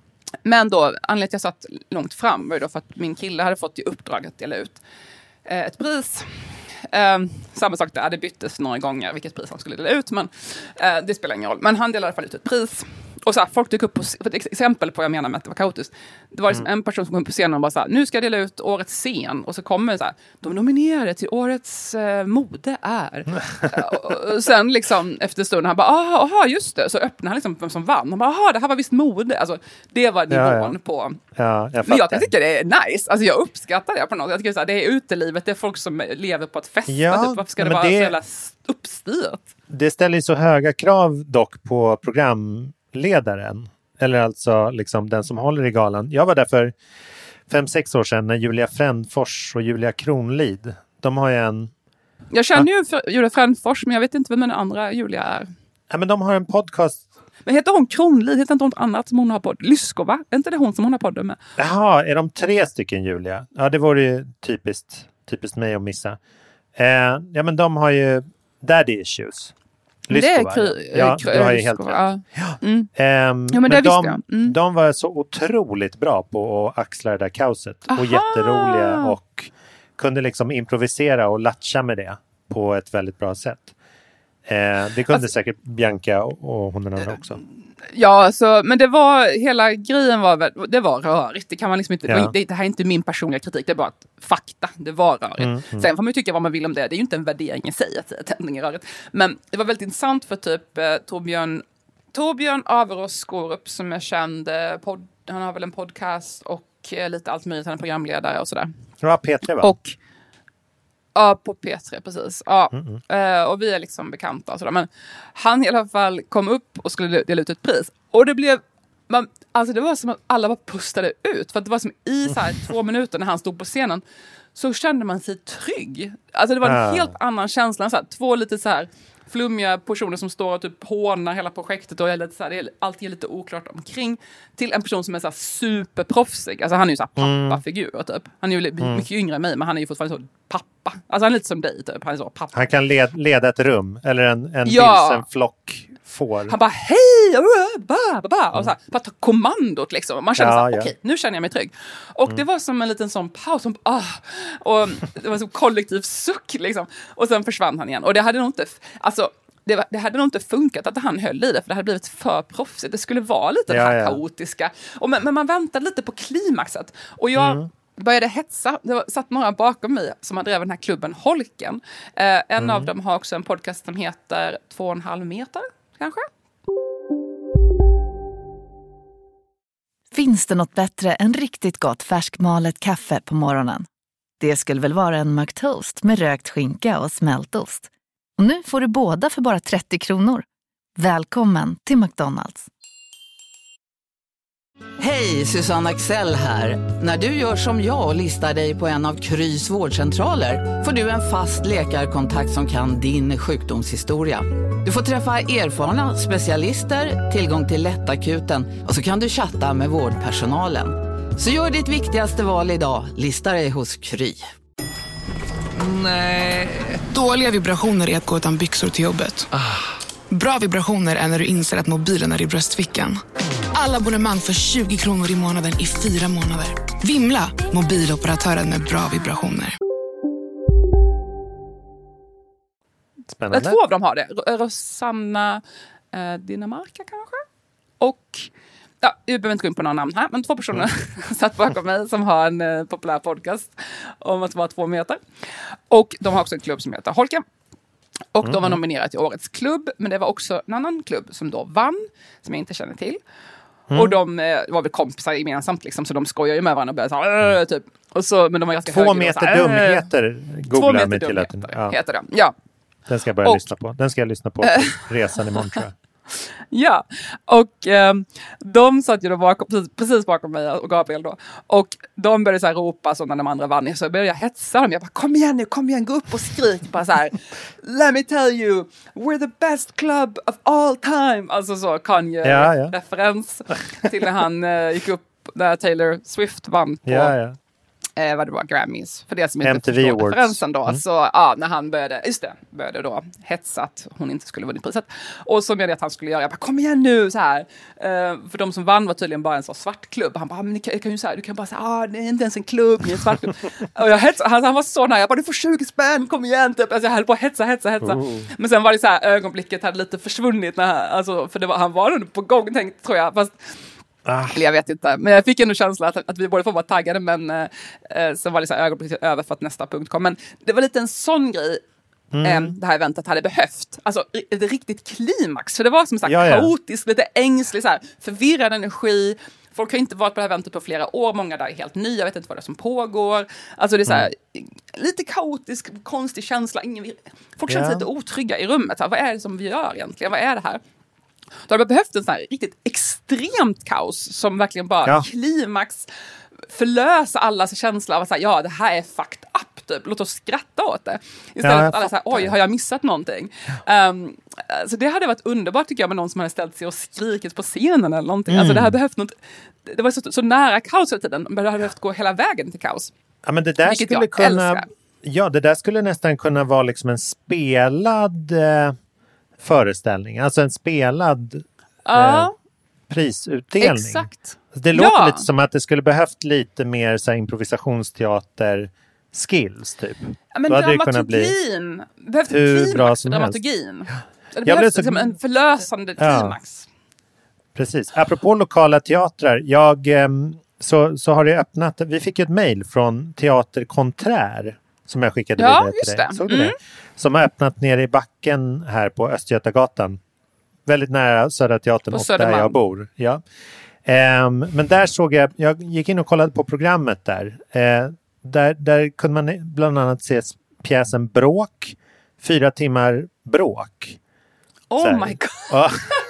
men då, anledningen till att jag satt långt fram var ju då för att min kille hade fått i uppdrag att dela ut eh, ett pris. Eh, samma sak där, det byttes några gånger vilket pris han skulle dela ut. Men eh, det spelar ingen roll. Men han delade i alla fall ut ett pris. Och så här, folk dök upp på, för ett exempel på vad jag menar med att det var kaotiskt. Det var liksom mm. en person som kom upp på scenen och bara så här, nu ska jag dela ut årets scen. Och så kommer så här, de nominerade till årets eh, mode är. och, och sen liksom efter stunden, han bara, aha, just det. Så öppnade han liksom vem som vann. Han bara, aha, det här var visst mode. Alltså, det var nivån ja, ja. på. Ja, jag Men jag fattar. kan tycka det är nice. Alltså jag uppskattar det på något. Jag tycker så här, det är utelivet, det är folk som lever på att festa. Ja, typ. Varför ska det men vara det- så jävla uppstyrt? Det ställer ju så höga krav dock på programledaren. Eller alltså liksom den som håller i galan. Jag var där för fem, sex år sedan när Julia Frändfors och Julia Kronlid. De har ju en... Jag känner ju för, Julia Frändfors, men jag vet inte vem den andra Julia är. Ja, men de har en podcast. Men heter hon Kronlid? Heter inte något annat som hon har podd? Lyskova? Är inte det hon som hon har podden med? Jaha, är de tre stycken Julia? Ja, det vore ju typiskt, typiskt mig att missa. Eh, ja, men de har ju Daddy Issues. Men det är Lyskova, kry- ja, kry- du har ju helt Lyskova, rätt. ja. Mm. Ehm, Ja, men det men visste de, jag. Mm. de var så otroligt bra på att axla det där kaoset. Aha! Och jätteroliga och kunde liksom improvisera och latcha med det på ett väldigt bra sätt. Eh, det kunde Alltså- säkert Bianca och, och hon den andra också. Ja, så, men det var, hela grejen var väl, det var rörigt. Det kan man liksom inte, Ja. det, det här är inte min personliga kritik, det är bara att fakta, det var rörigt. Mm, mm. Sen får man ju tycka vad man vill om det, det är ju inte en värdering i sig att säga att tändning är rörigt. Men det var väldigt intressant för typ eh, Torbjörn, Torbjörn Averås Skorup som är känd, eh, podd, han har väl en podcast och eh, lite allt möjligt, han är programledare och sådär. Ja, P tre va? Och ja, på P tre, precis. Ja. Mm, Eh, och vi är liksom bekanta och sådär. Men han i alla fall kom upp och skulle dela ut ett pris. Och det blev, man, alltså det var som att alla bara pustade ut. För att det var som i så här två minuter när han stod på scenen. Så kände man sig trygg. Alltså det var en Ah. helt annan känsla. Så här, två lite så här flummiga personer som står och typ hånar hela projektet och är lite så här, det är alltid lite oklart omkring, till en person som är så här superproffsig. Alltså han är ju så här pappafigur typ. Han är ju mm. mycket yngre än mig, men han är ju fortfarande så pappa. Alltså han är lite som dig typ. Han är så pappa. Han kan led, leda ett rum eller en, en Ja. vilsen flock får. Han bara hej, uh, ba, ba, ba. Och så här, bara ta kommandot liksom. Man känner Ja, så här, ja. okej, nu känner jag mig trygg. Och det var som en liten sån paus, som, ah, och det var som kollektiv suck liksom. Och sen försvann han igen. Och det hade nog inte, alltså det, var, det hade nog inte funkat att han höll i det, för det hade blivit för proffsigt. Det skulle vara lite Ja, det här ja. kaotiska. Och, men, men man väntade lite på klimaxet. Och jag Mm. började hetsa. Det var, satt några bakom mig som har drivit den här klubben Holken. Eh, en Mm. av dem har också en podcast som heter Två och en halv meter, kanske? Finns det något bättre än riktigt gott färskmalet kaffe på morgonen? Det skulle väl vara en McToast med rökt skinka och smältost. Och nu får du båda för bara trettio kronor. Välkommen till McDonald's. Hej, Susanne Axel här. När du gör som jag och listar dig på en av Krys vårdcentraler får du en fast läkarkontakt som kan din sjukdomshistoria. Du får träffa erfarna specialister, tillgång till lättakuten och så kan du chatta med vårdpersonalen. Så gör ditt viktigaste val idag. Lista dig hos Kry. Nej. Dåliga vibrationer är att gå utan byxor till jobbet. Bra vibrationer är när du inser att mobilen är i bröstfickan. Alla abonnemang för tjugo kronor i månaden i fyra månader. Vimla, mobiloperatören med bra vibrationer. Spännande. Två av dem har det. Rosanna eh, Dinamarca kanske. Och, ja, jag behöver inte gå in på några namn här, men två personer mm. satt bakom mig som har en eh, populär podcast om att vara två meter. Och de har också en klubb som heter Holken. Och mm. de var nominerade till årets klubb, men det var också en annan klubb som då vann, som jag inte känner till. Mm. Och de eh, var väl kompisar gemensamt liksom, så de skojar ju med varandra och började så här, typ. Och så, men de var ganska Två meter så här, dumheter googlar jag mig till att... Ja. Heter det, ja. Den ska jag börja och, lyssna på. Den ska jag lyssna på på resan imorgon, tror jag. Ja, och eh, de satt ju då bakom, precis, precis bakom mig och Gabriel då. Och de började så här ropa så när de andra vann. Så började jag hetsa dem. Jag bara, kom igen nu, kom igen, gå upp och skrik. Bara så här, let me tell you, we're the best club of all time. Alltså så, Kanye-referens ja, ja. till när han eh, gick upp, när Taylor Swift vann på... Ja, ja. Eh, vad det var, Grammys. För det som inte M T V förstår referensen då. Mm. Så ja, när han började, just det, började då hetsa att hon inte skulle vinna priset. Och så menade jag att han skulle göra, jag bara, kom igen nu, så här. Eh, för de som vann var tydligen bara en sån svart klubb. Han bara, men ni kan, kan ju säga, du kan bara säga, ah, det är inte ens en klubb, det är en svart klubb. Och jag hetsade, han, han var så nära, jag bara, du får tjugo spänn, kom igen, typ. Alltså jag höll på att hetsa, hetsa, hetsa. Oh. Men sen var det så här, ögonblicket hade lite försvunnit när han, alltså, för det var, han var ändå på gång, tänkte, tror jag, fast Ah. Eller jag vet inte, men jag fick ändå känslan att, att vi båda får vara taggade, men eh, så var det så här ögonblicket över för att nästa punkt kom. Men det var lite en sån grej mm. eh, det här eventet hade behövt. Alltså ett riktigt klimax, för det var som sagt ja, ja. kaotiskt, lite ängsligt, så här, förvirrad energi. Folk har inte varit på det här eventet på flera år, många där är helt nya, jag vet inte vad det är som pågår. Alltså det är så här, mm. lite kaotisk, konstig känsla. Ingen, folk känner sig ja. lite otrygga i rummet. Så här, vad är det som vi gör egentligen? Vad är det här? Då hade man behövt en sån här riktigt extremt kaos som verkligen bara ja. klimax förlösa allas känsla av att säga, ja, det här är fucked up typ. Låt oss skratta åt det. Istället för att alla säger, oj, har jag missat någonting? Ja. Um, så det hade varit underbart tycker jag med någon som hade ställt sig och skrikit på scenen eller någonting. Mm. Alltså det hade behövt något, det var så, så nära kaos hela tiden, men det hade behövt gå hela vägen till kaos. Ja, men det där Vilket skulle kunna älskar. Ja, det där skulle nästan kunna vara liksom en spelad eh... föreställning, alltså en spelad ja. eh, prisutdelning. Exakt. Det låter ja. lite som att det skulle behövt lite mer så här, improvisationsteater skills typ. Ja, men dramaturgin behövs hur bra som dramaturgin. Det behövs så... liksom en förlösande ja. klimax. Precis. Apropå lokala teatrar, jag eh, så, så har det öppnat, vi fick ett mejl från Teater Konträr som jag skickade ja, vidare till dig. Det. Såg du mm. det? Som har öppnat nere i backen här på Östgötagatan. Väldigt nära Södra Teatern och där jag bor. Ja. Um, men där såg jag, jag gick in och kollade på programmet där. Uh, där. Där kunde man bland annat se pjäsen Bråk. Fyra timmar bråk. Oh my god.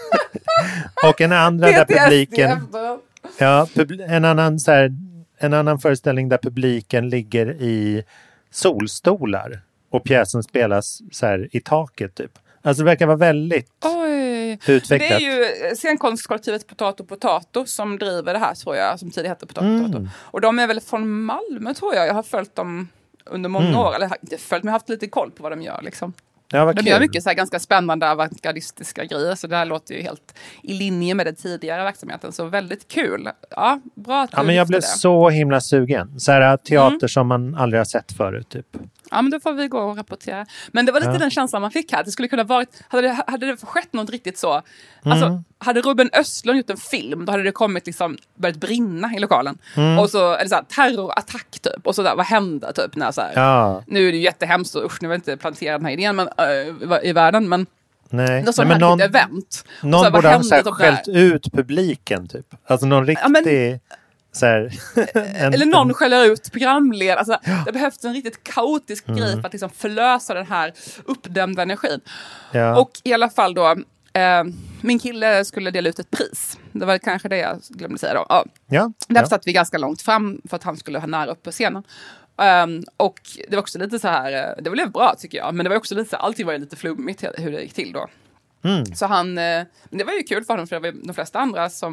Och en andra där publiken... Ja, pub- en annan så här, en annan föreställning där publiken ligger i solstolar och pjäsen spelas så här i taket typ. Alltså det verkar vara väldigt Oj. utvecklat. Det är ju scenkonstkollektivet Potato Potato som driver det här tror jag, som tidigare hette Potato mm. Potato. Och de är väl från Malmö tror jag. Jag har följt dem under många mm. år, eller inte följt, men jag har haft lite koll på vad de gör liksom. Ja, de gör mycket så här ganska spännande avantgardistiska grejer, så det här låter ju helt i linje med den tidigare verksamheten, så väldigt kul. Ja, bra att du Ja, men jag blev det. så himla sugen. Så här teater mm. som man aldrig har sett förut typ. Ja, men då får vi gå och rapportera. Men det var lite ja. den känslan man fick här. Det skulle kunna varit, hade det, hade det skett något riktigt så. Alltså, mm. hade Ruben Östlund gjort en film, då hade det kommit liksom, börjat brinna i lokalen. Mm. Och så, eller så här, terrorattack typ. Och så där, vad hände typ när så här, ja. nu är det ju jättehemskt och usch, nu vill inte plantera den här idén men, äh, i världen, men Nej, det Nej men någon, event. någon så, borde ha så här, skällt ut publiken typ. Alltså någon riktig... Ja, men, så här, en, eller någon skäller ut programledare. Alltså, ja. Det behövs en riktigt kaotisk mm. grej för att liksom förlösa den här uppdämda energin. Ja. Och i alla fall då, eh, min kille skulle dela ut ett pris. Det var kanske det jag glömde säga då. Ja. Ja. Därför ja. satt vi ganska långt fram för att han skulle ha nära upp på scenen. Um, och det var också lite så här, det blev bra tycker jag, men det var också lite så här, allting var ju lite flummigt hur det gick till då. Mm. Så han, men det var ju kul för honom, för det var de flesta andra som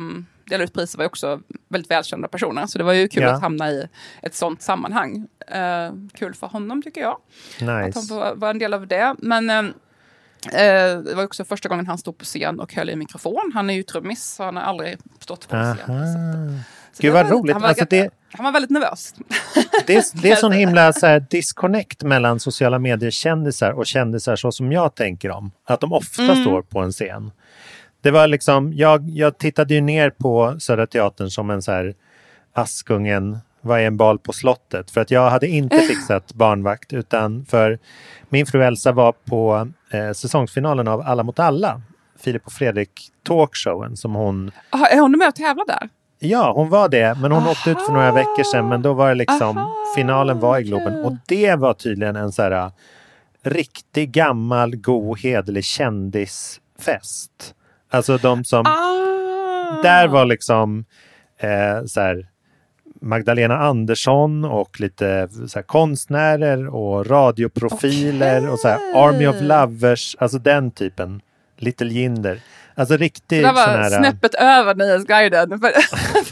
delade ut priser var ju också väldigt välkända personer. Så det var ju kul ja. att hamna i ett sånt sammanhang. Uh, kul för honom tycker jag. Nice. Att han får vara en del av det. Men uh, uh, det var också första gången han stod på scen och höll i mikrofon. Han är ju trummis så han har aldrig stått på scen. Så Gud vad roligt. Han var, alltså, det, han var väldigt nervös. Det, det är sån himla så här, disconnect mellan sociala medier-kändisar och kändisar så som jag tänker om. Att de ofta mm. står på en scen. Det var liksom, jag, jag tittade ju ner på Södra Teatern som en så här Askungen, vad är en bal på slottet? För att jag hade inte fixat barnvakt utan för min fru Elsa var på eh, säsongsfinalen av Alla mot alla. Filip och Fredrik talkshowen som hon... Aha, är hon med och tävlar där? Ja, hon var det. Men hon Aha. åkte ut för några veckor sedan. Men då var det liksom, Aha, finalen var i Globen. Okay. Och det var tydligen en så här riktig gammal, god, hederlig kändisfest. Alltså de som... Ah. Där var liksom eh, så här Magdalena Andersson och lite så här, konstnärer och radioprofiler okay. och så här Army of Lovers. Alltså den typen. Little Jinder. Alltså riktigt sån här... Det var snäppet över Nyhetsguiden. För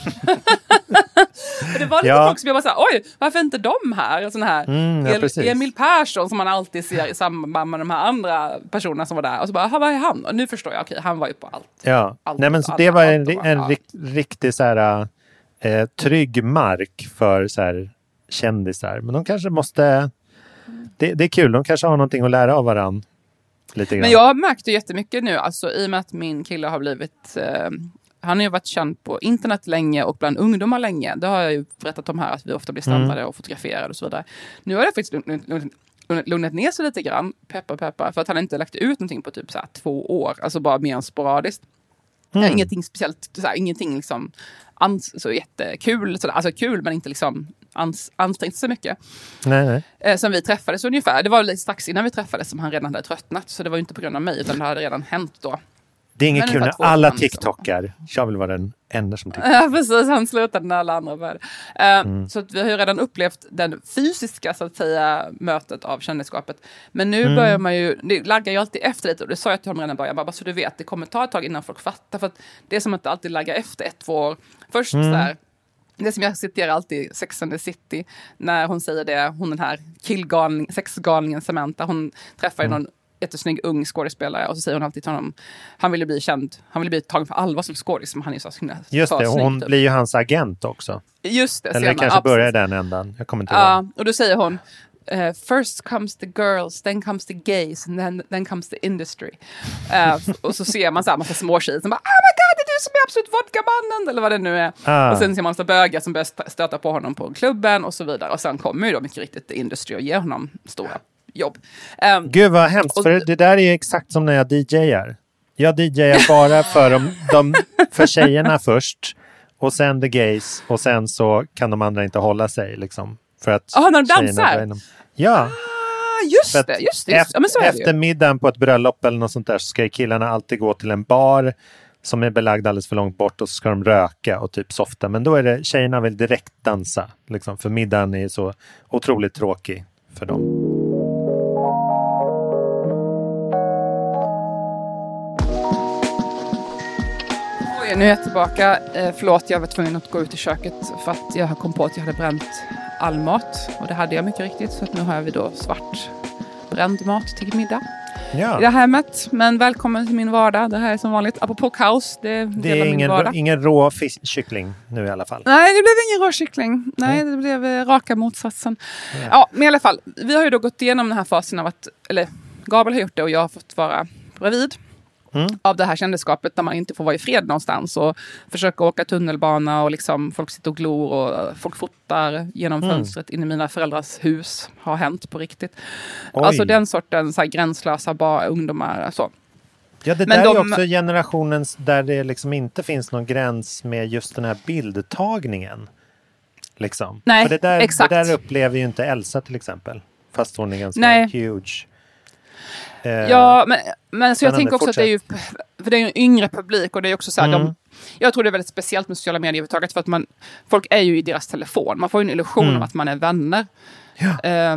det var lite ja. folk som jag bara såhär, oj, varför inte de här? Sån här mm, ja, El- Emil Persson som man alltid ser i samband med de här andra personerna som var där. Och så bara, vad är han? Och nu förstår jag, okej, han var ju på allt. Ja, allt, nej men så allt, det var allt, en, allt, en ja. rikt, riktig så här eh, trygg mark för så här kändisar. Men de kanske måste, det, det är kul, de kanske har någonting att lära av varandra. Lite grann. Men jag märkte jättemycket nu, alltså i och med att min kille har blivit, eh, han har ju varit känd på internet länge och bland ungdomar länge. Det har jag ju berättat om här, att vi ofta blir standade mm. och fotograferade och så vidare. Nu har det faktiskt lugnat, lugnat, lugnat ner sig lite grann, peppa peppa, för att han inte lagt ut någonting på typ så här två år, alltså bara mer än sporadiskt. Mm. Ingenting speciellt, så här, ingenting liksom ans- så jättekul, så, alltså kul men inte liksom ans- ansträngt så mycket. Nej, nej. Eh, som vi träffades ungefär. Det var lite strax innan vi träffades som han redan hade tröttnat, så det var ju inte på grund av mig utan det hade redan hänt då. Det är inget kul när alla TikTokar. Liksom. Jag vill vara den enda som TikTokar. Ja, precis. Han slutade när alla andra började. Uh, mm. Så att vi har ju redan upplevt den fysiska, så att säga, mötet av kändisskapet. Men nu mm. börjar man ju, det laggar ju alltid efter lite. Och det sa jag till honom redan i början. Bara så du vet, det kommer ta ett tag innan folk fattar. För att det är som att det alltid laggar efter ett, två år. Först mm. så här, det som jag citerar alltid Sex and the City. När hon säger det, hon den här killgalning, sexgalningen Samantha. Hon träffar ju mm. någon jättesnygg ung skådespelare och så säger hon alltid till honom, han ville bli känd, han ville bli tagen för allvar som skådis, som han är så snygg. Just det, hon typ. blir ju hans agent också. Just det. Eller senare, kanske börjar den ändan, jag kommer inte ihåg. Ja, och då säger hon, uh, first comes the girls, then comes the gays, and then, then comes the industry. Uh, och så ser man så här massa småtjejer som bara, oh my god, det är du som är absolut vodkamannen, eller vad det nu är. Ah. Och sen ser man så bögar som börjar stöta på honom på klubben och så vidare. Och sen kommer ju då mycket riktigt the industry och ger honom stora jobb. Um, Gud vad hemskt, och, för det där är ju exakt som när jag D J:ar. Jag D J:ar bara för, de, de, för tjejerna först och sen the gays och sen så kan de andra inte hålla sig liksom. För att oh, när de dansar? Ja. Ah, just det, just det. Just, efter, ja, men så är efter middagen på ett bröllop eller något sånt där så ska killarna alltid gå till en bar som är belagd alldeles för långt bort och så ska de röka och typ softa. Men då är det, tjejerna vill direkt dansa liksom, för middagen är så otroligt tråkig för dem. Nu är jag tillbaka. Eh, förlåt, jag var tvungen att gå ut i köket för att jag kom på att jag hade bränt all mat. Och det hade jag mycket riktigt. Så att nu har jag då svart bränd mat till middag. Ja. I det här hemmet. Men välkommen till min vardag. Det här är som vanligt. Apropå kaos. Det, det är ingen, ingen rå fisk, kyckling nu i alla fall. Nej, det blev ingen rå kyckling. Nej, det blev eh, raka motsatsen. Ja. ja, men i alla fall. Vi har ju då gått igenom den här fasen av att, eller Gabriel har gjort det och jag har fått vara gravid. Mm. Av det här kändisskapet där man inte får vara i fred någonstans och försöka åka tunnelbana och liksom folk sitter och glor och folk fotar genom mm. fönstret in i mina föräldrars hus har hänt på riktigt. Oj. Alltså den sortens så här, gränslösa bara ungdomar alltså. Ja, det Men där de... är också generationens där det liksom inte finns någon gräns med just den här bildtagningen. Liksom. Nej, För det där, exakt. Det där upplever ju inte Elsa till exempel. Fast hon är ganska Nej. huge. Ja, men, men så jag tänker också fortsätt. Att det är ju, för det är ju en yngre publik och det är också så här, mm. de, jag tror det är väldigt speciellt med sociala medier överhuvudtaget för att man, folk är ju i deras telefon, man får ju en illusion mm. av att man är vänner. Ja. Um,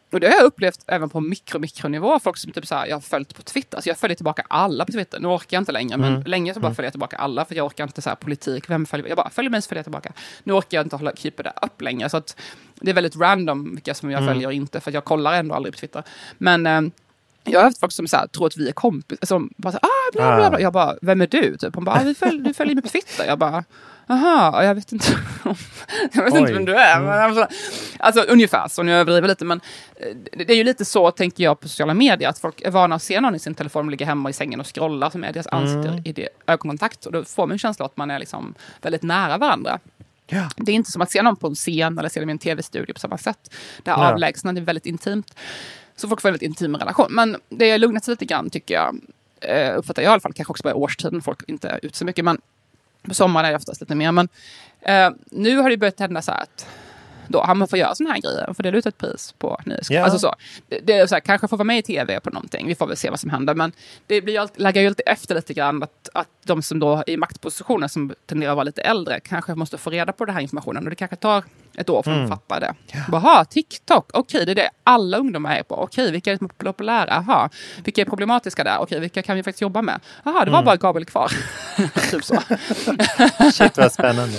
Och det har jag upplevt även på mikro-mikronivå. Folk som typ så här, jag har följt på Twitter. Alltså jag följer tillbaka alla på Twitter. Nu orkar jag inte längre. Men mm. länge så bara följer jag tillbaka alla. För jag orkar inte så här politik. Vem följer? Jag bara följer mig så följer jag tillbaka. Nu orkar jag inte hålla keepa det upp längre. Så att det är väldigt random vilka som jag mm. följer och inte. För jag kollar ändå aldrig på Twitter. Men eh, jag har haft folk som så här, tror att vi är kompis. Som bara så här, ah, bla, bla, bla. Jag bara, vem är du? Typ. Hon bara, ah, vi följer, du följer mig på Twitter. Jag bara, aha, jag vet inte. jag vet Oj. inte vem du är. Men alltså, alltså ungefär så, nu överdriver lite. Men det är ju lite så, tänker jag, på sociala medier. Att folk är vana att se någon i sin telefon ligga hemma i sängen och scrolla som är deras ansikte mm. i det ögonkontakt. Och då får man en känsla att man är liksom väldigt nära varandra. Ja. Det är inte som att se någon på en scen eller se dem i en tv-studio på samma sätt. Det här ja. avlägsna, det är väldigt intimt. Så folk får en väldigt intim relation. Men det har lugnat sig lite grann, tycker jag. Uh, uppfattar jag i alla fall. Kanske också bara i årstiden. Folk inte är ute så mycket. Men på sommaren är det oftast lite mer. Men uh, nu har det börjat hända så här att då har man får göra såna här grejer. För det är ut ett pris på nyhetsskap. Yeah. Alltså så. Det, det är så här, kanske får vara med i tv på någonting. Vi får väl se vad som händer. Men det blir ju alltid, lägger ju alltid efter lite grann att, att de som då är i maktpositioner som tenderar att vara lite äldre kanske måste få reda på den här informationen. Och det kanske tar ett år för mm. att fatta det. Yeah. Bara, TikTok, okej, det är det alla ungdomar är på. Okej, vilka är som är populära? Aha. Vilka är problematiska där? Okej, vilka kan vi faktiskt jobba med? Aha, det var mm. bara Gabriel kvar. Typ så. Shit, vad spännande.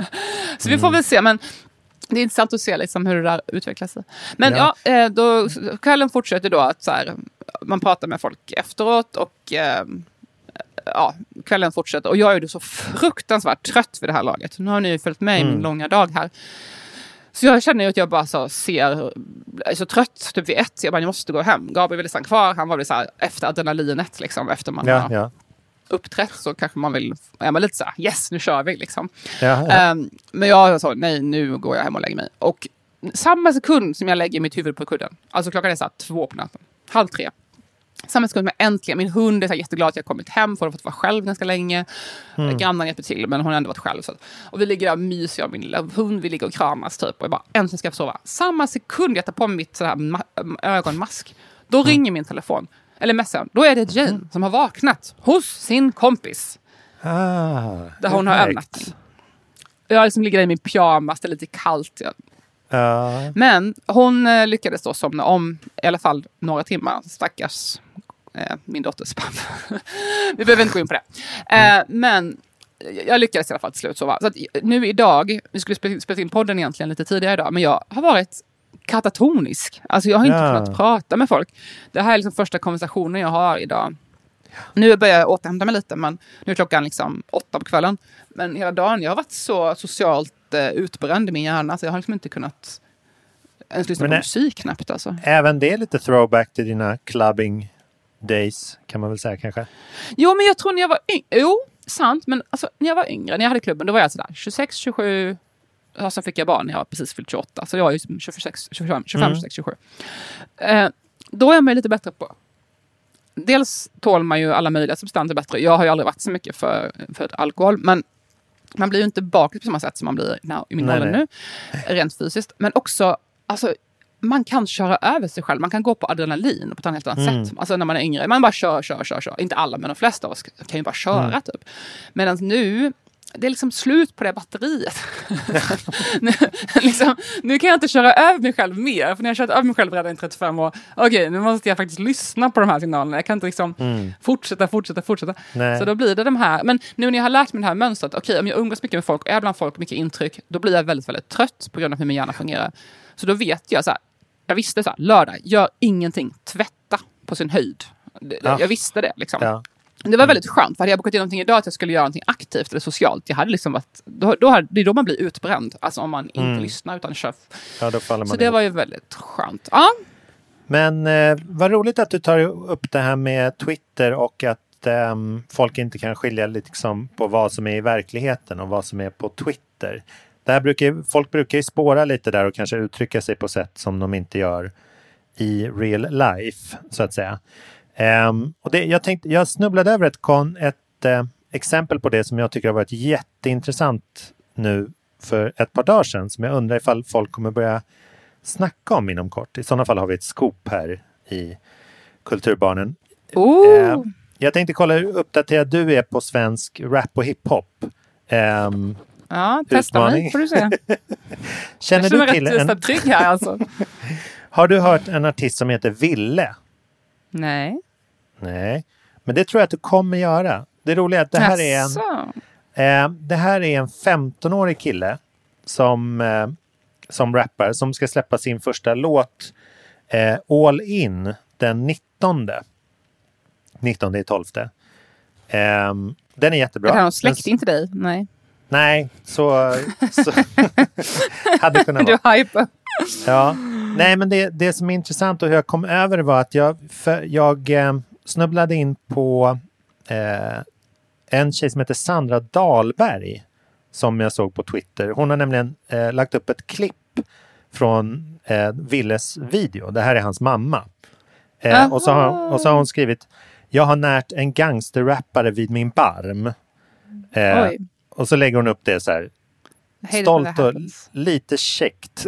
Så vi får väl se, men det är intressant att se liksom hur det där utvecklar sig. Men ja, ja då, kvällen fortsätter då att så här, man pratar med folk efteråt och eh, ja, kvällen fortsätter. Och jag är ju så fruktansvärt trött vid det här laget. Nu har ni ju följt med mm. i min långa dag här. Så jag känner ju att jag bara så ser, jag är så trött typ vid ett. Jag bara, jag måste gå hem. Gabriel ville stanna kvar. Han var väl så här efter adrenalinet liksom, efter man ja, har ja. uppträtt så kanske man vill, är man lite så här, yes, nu kör vi liksom. Ja, ja. Um, men jag sa, nej, nu går jag hem och lägger mig. Och samma sekund som jag lägger mitt huvud på kudden, alltså klockan är så här två på natten, halv tre. Samma sekund som jag äntligen, min hund är så jätteglad att jag kommit hem för att få vara själv ganska länge. Mm. Grannen hjälper till, men hon har ändå varit själv. Så att, och vi ligger där och myser, jag och min lilla hund, vi ligger och kramas typ. Och jag bara, äntligen ska jag sova. Samma sekund jag tar på mitt så här ma- ögonmask, då mm. ringer min telefon. Eller mässan. Då är det Jane mm. som har vaknat hos sin kompis. Ah, där hon har övernattning. Jag liksom ligger i min pyjamas, det är lite kallt. Ja. Uh. Men hon eh, lyckades då somna om i alla fall några timmar. Stackars eh, min dotters pappa. Vi behöver inte gå in på det. Eh, men jag lyckades i alla fall till slut sova. Så att nu idag, vi skulle spela, spela in podden egentligen lite tidigare idag, men jag har varit katatonisk. Alltså jag har inte ja. kunnat prata med folk. Det här är liksom första konversationen jag har idag. Nu börjar jag återhämta mig lite, men nu är klockan liksom åtta på kvällen. Men hela dagen, jag har varit så socialt eh, utbränd i min hjärna så jag har liksom inte kunnat ens lyssna men på är, musik knappt. Alltså. Även det är lite throwback till dina clubbing days, kan man väl säga kanske? Jo, men jag tror när jag var yngre, jo, sant, men alltså, när jag var yngre, när jag hade klubben, då var jag sådär tjugosex, tjugosju, och sen fick jag barn när jag var precis fyllt tjugoåtta. Så jag var ju tjugosex, tjugofem, tjugofem, tjugossex, tjugosju. Eh, då är jag mig lite bättre på. Dels tål man ju alla möjliga substanser bättre. Jag har ju aldrig varit så mycket för, för alkohol. Men man blir ju inte bakis på samma sätt som man blir now, i min nej, ålder nej. nu. Rent fysiskt. Men också, alltså, man kan köra över sig själv. Man kan gå på adrenalin på ett helt annat mm. sätt. Alltså när man är yngre. Man bara kör, kör, kör, kör. Inte alla, men de flesta av oss kan ju bara köra mm. typ. Medan nu, det är liksom slut på det batteriet. nu, liksom, nu kan jag inte köra över mig själv mer. För när jag har kört över mig själv redan i trettiofem år. Okej, okay, nu måste jag faktiskt lyssna på de här signalerna. Jag kan inte liksom mm. fortsätta, fortsätta, fortsätta. Nej. Så då blir det de här. Men nu när jag har lärt mig det här mönstret. Okej, okay, om jag umgås mycket med folk och är bland folk mycket intryck. Då blir jag väldigt, väldigt trött på grund av hur min hjärna fungerar. Så då vet jag så här. Jag visste så här, lördag, gör ingenting. Tvätta på sin höjd. Ja. Jag visste det liksom. Ja. Det var väldigt skönt, för hade jag bokat in någonting idag att jag skulle göra någonting aktivt eller socialt, jag hade liksom varit, då, då hade, det är då man blir utbränd, alltså om man inte mm. lyssnar utan kör. Ja, då faller man så det ihop. var ju väldigt skönt. Ja. Men eh, vad roligt att du tar upp det här med Twitter och att eh, folk inte kan skilja liksom på vad som är i verkligheten och vad som är på Twitter. Det här brukar, folk brukar ju spåra lite där och kanske uttrycka sig på sätt som de inte gör i real life, så att säga. Um, och det, jag, tänkte, jag snubblade över ett, kon, ett uh, exempel på det som jag tycker har varit jätteintressant nu för ett par dagar sedan, som jag undrar ifall folk kommer börja snacka om inom kort. I sådana fall har vi ett scoop här i Kulturbarnen. Uh, jag tänkte kolla hur uppdaterad du är på svensk rap och hiphop. Um, ja, testa mig får du se. Känner jag du till en... trygg här alltså. Har du hört en artist som heter Ville? Nej. Nej, men det tror jag att du kommer göra. Det roliga är att det här är en, eh, det här är en femton-årig kille som, eh, som rappar, som ska släppa sin första låt eh, All In den nittonde. nittonde i tolfte. Eh, den är jättebra. Är det här någon släkting till dig? Nej. Nej, så, så hade kunnat vara. Du hyper. Ja, nej men det, det som är intressant och hur jag kom över var att jag, för, jag eh, snubblade in på eh, en tjej som heter Sandra Dahlberg som jag såg på Twitter. Hon har nämligen eh, lagt upp ett klipp från eh, Villes video. Det här är hans mamma. Eh, och, så har, och så har hon skrivit: jag har närt en gangsterrappare vid min barm. Eh, och så lägger hon upp det så här. Stolt och lite käckt.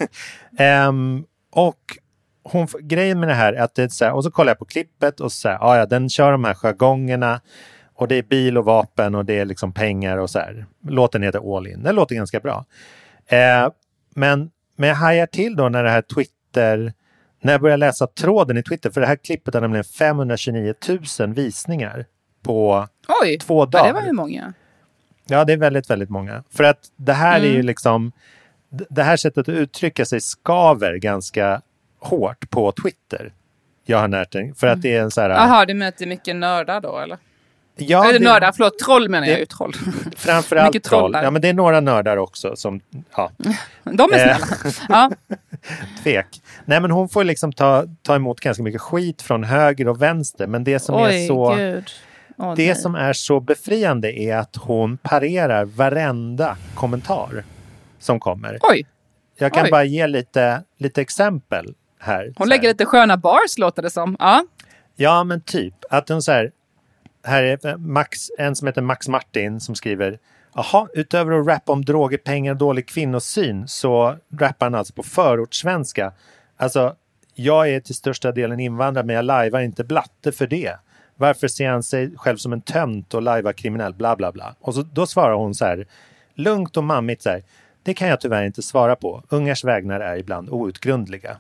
um, och hon, grejen med det här är att det är så här, och så kollar jag på klippet och så här, ah, ja, den kör de här jargongerna och det är bil och vapen och det är liksom pengar och så här. Låten heter All In. Den låter ganska bra. Uh, men, men jag hajar till då när det här Twitter, när jag börjar läsa tråden i Twitter, för det här klippet har nämligen femhundranittionio tusen visningar på Oj, två dagar. Ja, det var ju många. Ja, det är väldigt, väldigt många. För att det här mm. är ju liksom, det här sättet att uttrycka sig skaver ganska hårt på Twitter. Jag har närt den. För att det är en så här... Jaha, du möter mycket nördar då, eller? Ja, eller det, nördar, förlåt, troll menar det, jag ju, troll. Framförallt troll. troll. Ja, men det är några nördar också som, ja. De är snälla. Ja. Tvek. Nej, men hon får liksom ta, ta emot ganska mycket skit från höger och vänster. Men det som Oj, är så... Gud. Oh, det nej. som är så befriande är att hon parerar varenda kommentar som kommer. Oj. Jag kan Oj. bara ge lite, lite exempel här. Hon lägger lite sköna bars, låter det som. Ja, ja men typ. Att hon så här, här är Max, en som heter Max Martin som skriver: jaha, utöver att rappa om droger, pengar och dålig kvinnosyn så rappar han alltså på förortssvenska. Alltså, jag är till största delen invandrare men jag lajvar inte blatte för det. Varför ser han sig själv som en tömt och lajvar kriminell, bla bla bla. Och så, då svarar hon så här, lugnt och mammigt så här: det kan jag tyvärr inte svara på. Ungars vägnar är ibland outgrundliga.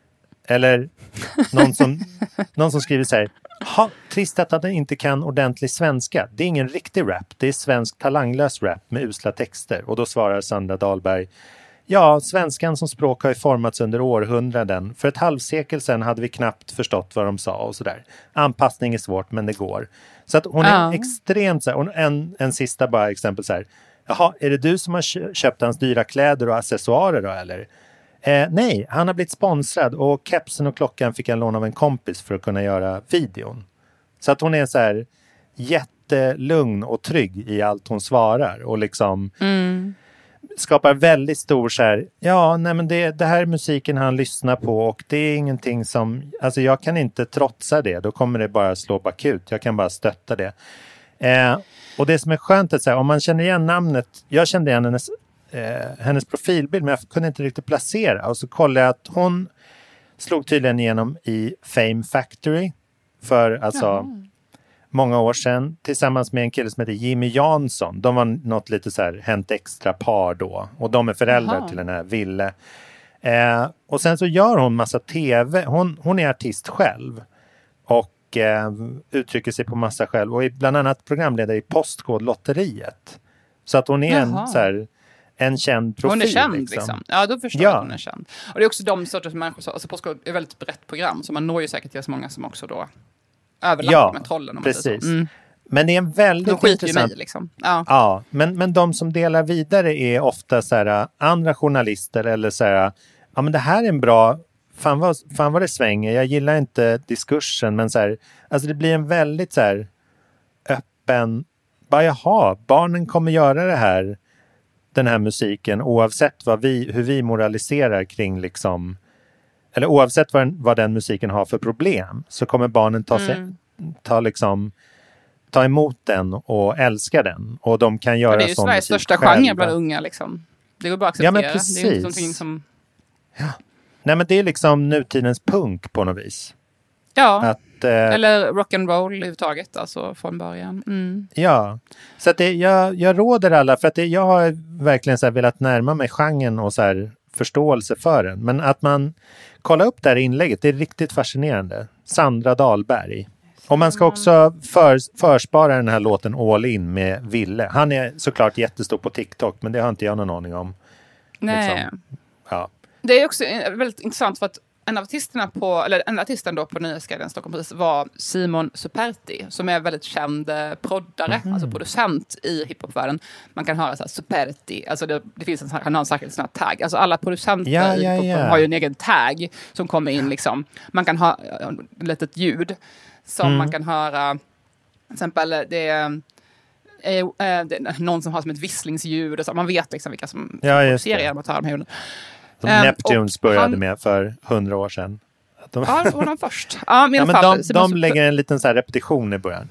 Eller någon som, någon som skriver så här: ha, trist att han inte kan ordentlig svenska. Det är ingen riktig rap. Det är svensk talanglös rap med usla texter. Och då svarar Sandra Dahlberg: ja, svenskan som språk har ju formats under århundraden. För ett halvsekel sedan hade vi knappt förstått vad de sa och sådär. Anpassning är svårt, men det går. Så att hon är ja. extremt så här, en, en sista bara exempel så här: jaha, är det du som har köpt hans dyra kläder och accessoarer då, eller? Eh, nej, han har blivit sponsrad och kepsen och klockan fick han låna av en kompis för att kunna göra videon. Så att hon är så här jättelugn och trygg i allt hon svarar och liksom mm. skapar väldigt stor så här, ja, nej men det, det här är musiken han lyssnar på och det är ingenting som, alltså jag kan inte trotsa det, då kommer det bara slå bakut, jag kan bara stötta det. Eh, och det som är skönt att säga, om man känner igen namnet, jag kände igen hennes Eh, hennes profilbild men jag kunde inte riktigt placera och så kollade jag att hon slog tydligen igenom i Fame Factory för alltså ja. många år sedan tillsammans med en kille som heter Jimmy Jansson. De var något lite så här Hänt Extra par då och de är föräldrar Jaha. till den här Ville. Eh, och sen så gör hon massa tv, hon, hon är artist själv och eh, uttrycker sig på massa själv och är bland annat programledare i Postkodlotteriet. Så att hon är Jaha. en så här en känd profil. Hon är känd liksom. liksom. Ja, då förstår jag ja. att hon är känd. Och det är också de sorters människor, alltså Postcode är ett väldigt brett program, så man når ju säkert till så många som också då överlappar ja, med trollen. Om precis. Man mm. Men det är en väldigt de intressant... Mig, liksom. Ja, ja men, men de som delar vidare är ofta så här, andra journalister eller så här, ja men det här är en bra, fan vad, fan vad det svänger, jag gillar inte diskursen, men så här, alltså det blir en väldigt så här öppen, bara jaha, barnen kommer göra det här, den här musiken, oavsett vad vi, hur vi moraliserar kring liksom, eller oavsett vad, vad den musiken har för problem, så kommer barnen ta sig, mm. ta liksom ta emot den och älska den, och de kan göra sån musik. Det är ju Sveriges största genre bland unga liksom. Det går bara att acceptera. Ja, men precis. Det är ju någonting som... Ja. Nej, men det är liksom nutidens punk på något vis. Ja, att, eh, eller rock'n'roll överhuvudtaget, alltså från början. Mm. Ja, så att det, jag, jag råder alla, för att det, jag har verkligen så här velat närma mig genren och så här förståelse för den. Men att man kollar upp det här inlägget, det är riktigt fascinerande. Sandra Dahlberg. Och man ska också för, förspara den här låten All In med Ville. Han är såklart jättestor på TikTok, men det har inte jag någon aning om. Nej. Liksom. Ja. Det är också väldigt intressant för att en av artisterna på, eller en artisten då på Nyhetsguiden Stockholm precis var Simon Superti, som är väldigt känd proddare, mm. alltså producent i hiphopvärlden. Man kan höra så här Superti, alltså det, det finns en, han har en särskild sån här tag. Alltså alla producenter ja, i ja, hiphopen ja. har ju en egen tag som kommer in liksom. Man kan ha ett litet ljud som mm. man kan höra, till exempel det är Eh, det är någon som har som ett visslingsljud och så. Man vet liksom vilka som ja, producerar genom att ha de här ljuden. Som um, Neptunes började han, med för hundra år sedan. De, ja, det var de först. Ja, men, ja, men fall, de, de lägger en liten så här repetition i början.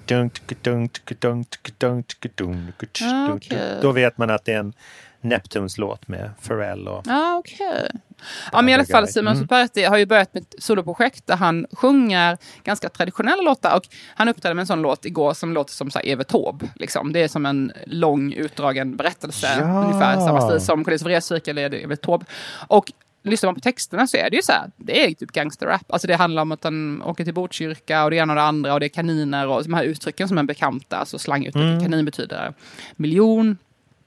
Ah, okay. Då vet man att det är en Neptunes låt med Pharrell och... Ja, ah, okej. Okay. Ja, men i alla fall Simon mm. Superti har ju börjat med ett soloprojekt där han sjunger ganska traditionella låtar, och han uppträdde med en sån låt igår som låter som så här Evert Taube, liksom. Det är som en lång utdragen berättelse, ja. Ungefär samma stil som Cornelis Vreeswijk eller Evert Taube. Och lyssnar man på texterna så är det ju så här, det är typ gangsterrap. Alltså det handlar om att han åker till Botkyrka och det ena och det andra, och det är kaniner och de här uttrycken som är bekanta, alltså slanguttryck. Mm. Kanin betyder miljon.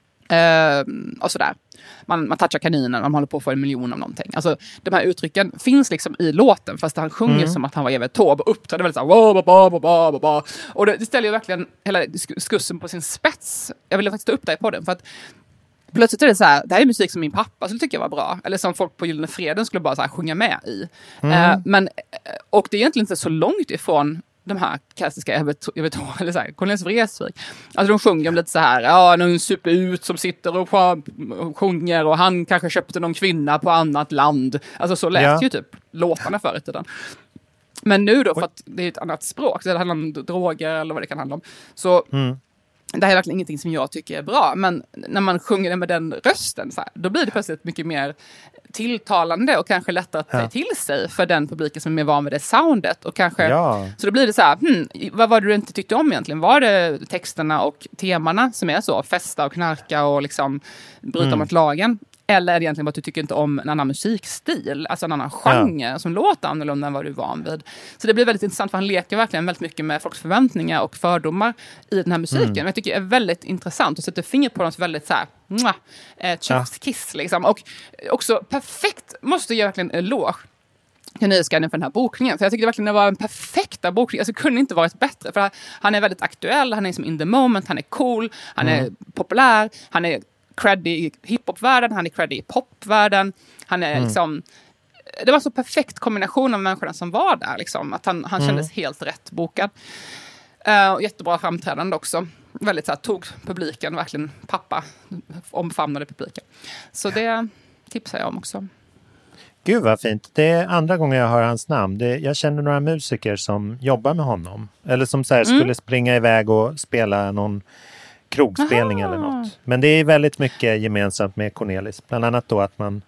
Uh, och sådär. Man, man touchar kaninen, man håller på att få en miljon av någonting. Alltså de här uttrycken finns liksom i låten, fast han sjunger mm. som att han var Evert Taube och uppträdde väldigt såhär. Och det, det ställer ju verkligen hela diskussen på sin spets. Jag ville faktiskt ta upp det på den för att plötsligt är det så här, det här är musik som min pappa skulle tycka var bra. Eller som folk på Gyllene Freden skulle bara så här sjunga med i. Mm. Uh, men, och det är egentligen inte så långt ifrån de här klassiska Evert Taube eller så här, Cornelis Vreeswijk. Alltså de sjunger om lite så här, ja, någon super ut som sitter och sjunger och han kanske köpte någon kvinna på annat land. Alltså så lät ja. ju typ låtarna förr i tiden. Men nu då, för att det är ett annat språk, så det handlar om droger eller vad det kan handla om. Så mm. det här är verkligen ingenting som jag tycker är bra, men när man sjunger det med den rösten så här, då blir det plötsligt mycket mer tilltalande och kanske lättare att ta ja. till sig för den publiken som är van med det soundet. Och kanske, ja. Så då blir det så här, hmm, vad var det du inte tyckte om egentligen? Var det texterna och temana som är så? Festa och knarka och liksom bryta mm. mot lagen? Eller är det egentligen bara att du tycker inte om en annan musikstil, alltså en annan genre ja. som låter annorlunda än vad du är van vid. Så det blir väldigt intressant, för han leker verkligen väldigt mycket med folks förväntningar och fördomar i den här musiken. Mm. Jag tycker det är väldigt intressant och sätter fingret på något väldigt så här, mwah, eh, kiss liksom. Och också perfekt, måste jag verkligen eloge till Nyhetsguiden för den här bokningen. För jag tycker det verkligen var en perfekta bokning. Alltså kunde inte varit bättre. För han är väldigt aktuell, han är som in the moment, han är cool, han mm. är populär, han är creddy i hiphopvärlden, han är creddy i popvärlden. Han är mm. liksom... Det var så perfekt kombination av människorna som var där. Liksom, att han, han kändes mm. helt rätt bokad. Uh, och jättebra framträdande också. Väldigt så här, tog publiken, verkligen pappa omfamnade publiken. Så det tipsar jag om också. Gud vad fint. Det är andra gången jag hör hans namn. Det, jag känner några musiker som jobbar med honom. Eller som så här, mm. skulle springa iväg och spela någon krogspelning Aha. eller något. Men det är väldigt mycket gemensamt med Cornelis. Bland annat då att man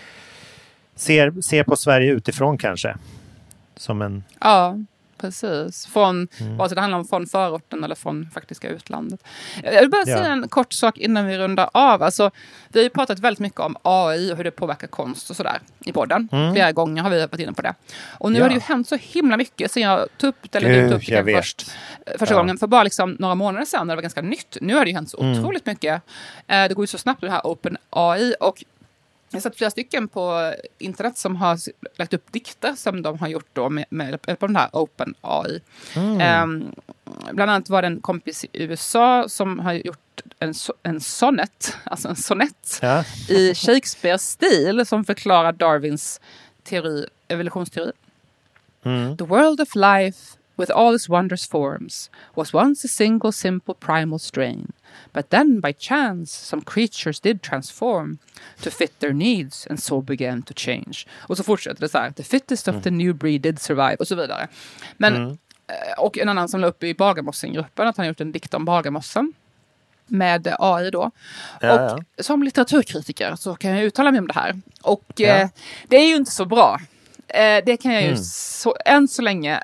ser, ser på Sverige utifrån kanske. Som en... Ja, precis. Från, mm. vare sig det handlar om från förorten eller från faktiska utlandet. Jag vill bara ja. säga en kort sak innan vi rundar av. Alltså, vi har ju pratat väldigt mycket om A I och hur det påverkar konst och sådär i podden. Mm. Flera gånger har vi varit inne på det. Och nu ja. har det ju hänt så himla mycket sen jag tog upp det, eller Gud, du tog upp det först, första ja. gången. För bara liksom några månader sedan när det var ganska nytt. Nu har det ju hänt så mm. otroligt mycket. Det går ju så snabbt det här Open A I, och jag har sett flera stycken på internet som har lagt upp dikter som de har gjort då med, med, med på den här Open A I. Mm. Um, bland annat var det en kompis i U S A som har gjort en, en sonnet, alltså en sonett ja. i Shakespeare-stil som förklarar Darwins teori, evolutionsteori. Mm. The world of life with all its wondrous forms was once a single simple primal strain. But then by chance some creatures did transform to fit their needs and so began to change. Och så fortsätter det så här. The fittest of mm. the new breed did survive och så vidare. Men, mm. och en annan som la upp i Bagarmossen-gruppen att han gjort en dikt om Bagarmossen med A I då. Ja, och ja. som litteraturkritiker så kan jag uttala mig om det här. Och ja. eh, det är ju inte så bra. Eh, det kan jag ju mm. så, än så länge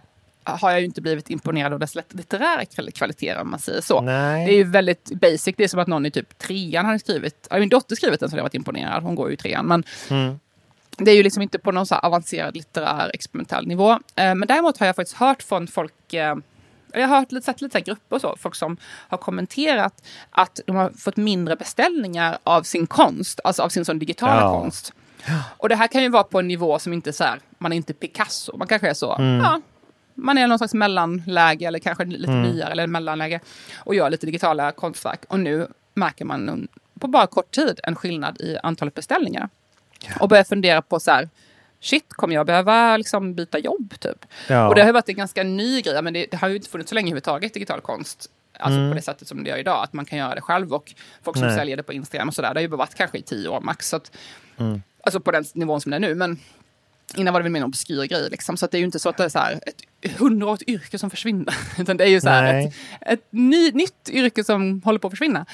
har jag ju inte blivit imponerad av dess litterära kvaliteter, om man säger så. Nej. Det är ju väldigt basic. Det är som att någon i typ trean har skrivit, min dotter skrivit den, så jag har varit imponerad. Hon går ju i trean, men Mm. det är ju liksom inte på någon så här avancerad litterär experimentell nivå. Eh, men däremot har jag faktiskt hört från folk, eh, jag har hört lite, sett lite grupper och så, folk som har kommenterat att de har fått mindre beställningar av sin konst, alltså av sin sån digitala Ja. konst. Och det här kan ju vara på en nivå som inte så här, man är inte Picasso, man kanske är så, Mm. ja, man är någon slags mellanläge eller kanske lite Mm. nyare eller mellanläge och gör lite digitala konstverk. Och nu märker man på bara kort tid en skillnad i antalet beställningar. Och börjar fundera på så här, shit, kommer jag behöva liksom byta jobb typ? Ja. Och det har varit en ganska ny grej, men det, det har ju inte funnits så länge överhuvudtaget digital konst. Alltså Mm. på det sättet som det gör idag, att man kan göra det själv och folk som Nej. säljer det på Instagram och sådär. Det har ju bara varit kanske i tio år max. Så att, Mm. alltså på den nivån som det är nu, men innan var det väl mer en obskyr grej liksom. Så att det är ju inte så att det är så här ett hundraårigt yrke som försvinner. Utan det är ju så här Nej. ett, ett ny, nytt yrke som håller på att försvinna.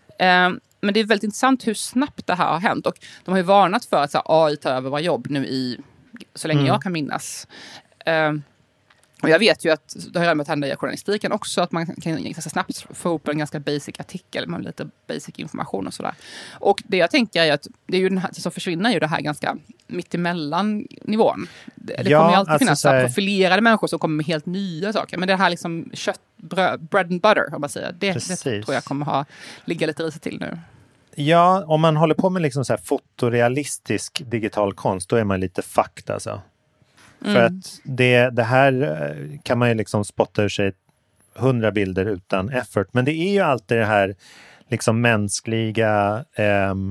Um, men det är väldigt intressant hur snabbt det här har hänt. Och de har ju varnat för att så här, A I tar över våra jobb nu i så länge Mm. jag kan minnas. Um, och jag vet ju att det har redan börjat hända i journalistiken också, att man kan ganska snabbt få ihop en ganska basic artikel med lite basic information och sådär. Och det jag tänker är att det är ju den här, så försvinner ju det här ganska mittemellan nivån. Det, det Ja, kommer ju alltid alltså finnas så här- profilerade människor som kommer med helt nya saker. Men det här liksom kött, bröd, bread and butter, om man säger. Det, det Precis. tror jag kommer ha, ligga lite risigt till nu. Ja, om man håller på med liksom så här fotorealistisk digital konst, då är man lite fucked alltså. Mm. För att det, det här eh, kan man ju liksom spotta ur sig hundra bilder utan effort. Men det är ju alltid det här liksom mänskliga ehm,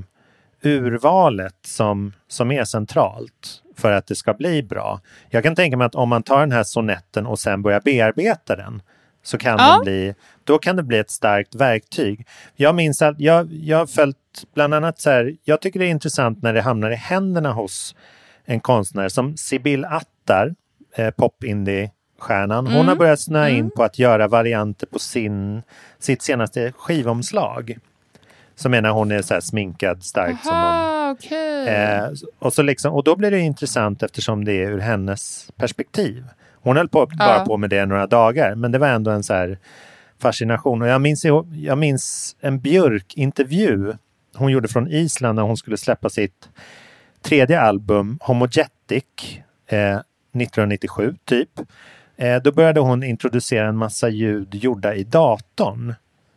urvalet som, som är centralt för att det ska bli bra. Jag kan tänka mig att om man tar den här sonetten och sen börjar bearbeta den, så kan Ja. den bli, då kan det bli ett starkt verktyg. Jag minns att jag, jag har följt bland annat så här, jag tycker det är intressant när det hamnar i händerna hos en konstnär som Sibyl Attar, eh, pop-indie-stjärnan. Hon Mm. har börjat snöa in Mm. på att göra varianter på sin, sitt senaste skivomslag. Som är när hon är så här sminkad starkt som någon. Aha, okej. Eh, och, så liksom, och då blir det intressant eftersom det är ur hennes perspektiv. Hon höll på, bara Ja. på med det några dagar, men det var ändå en så här fascination. Och jag minns, jag minns en Björk-intervju hon gjorde från Island när hon skulle släppa sitt tredje album, Homogetic, eh, nittonhundranittiosju typ. Eh, då började hon introducera en massa ljud gjorda i datorn.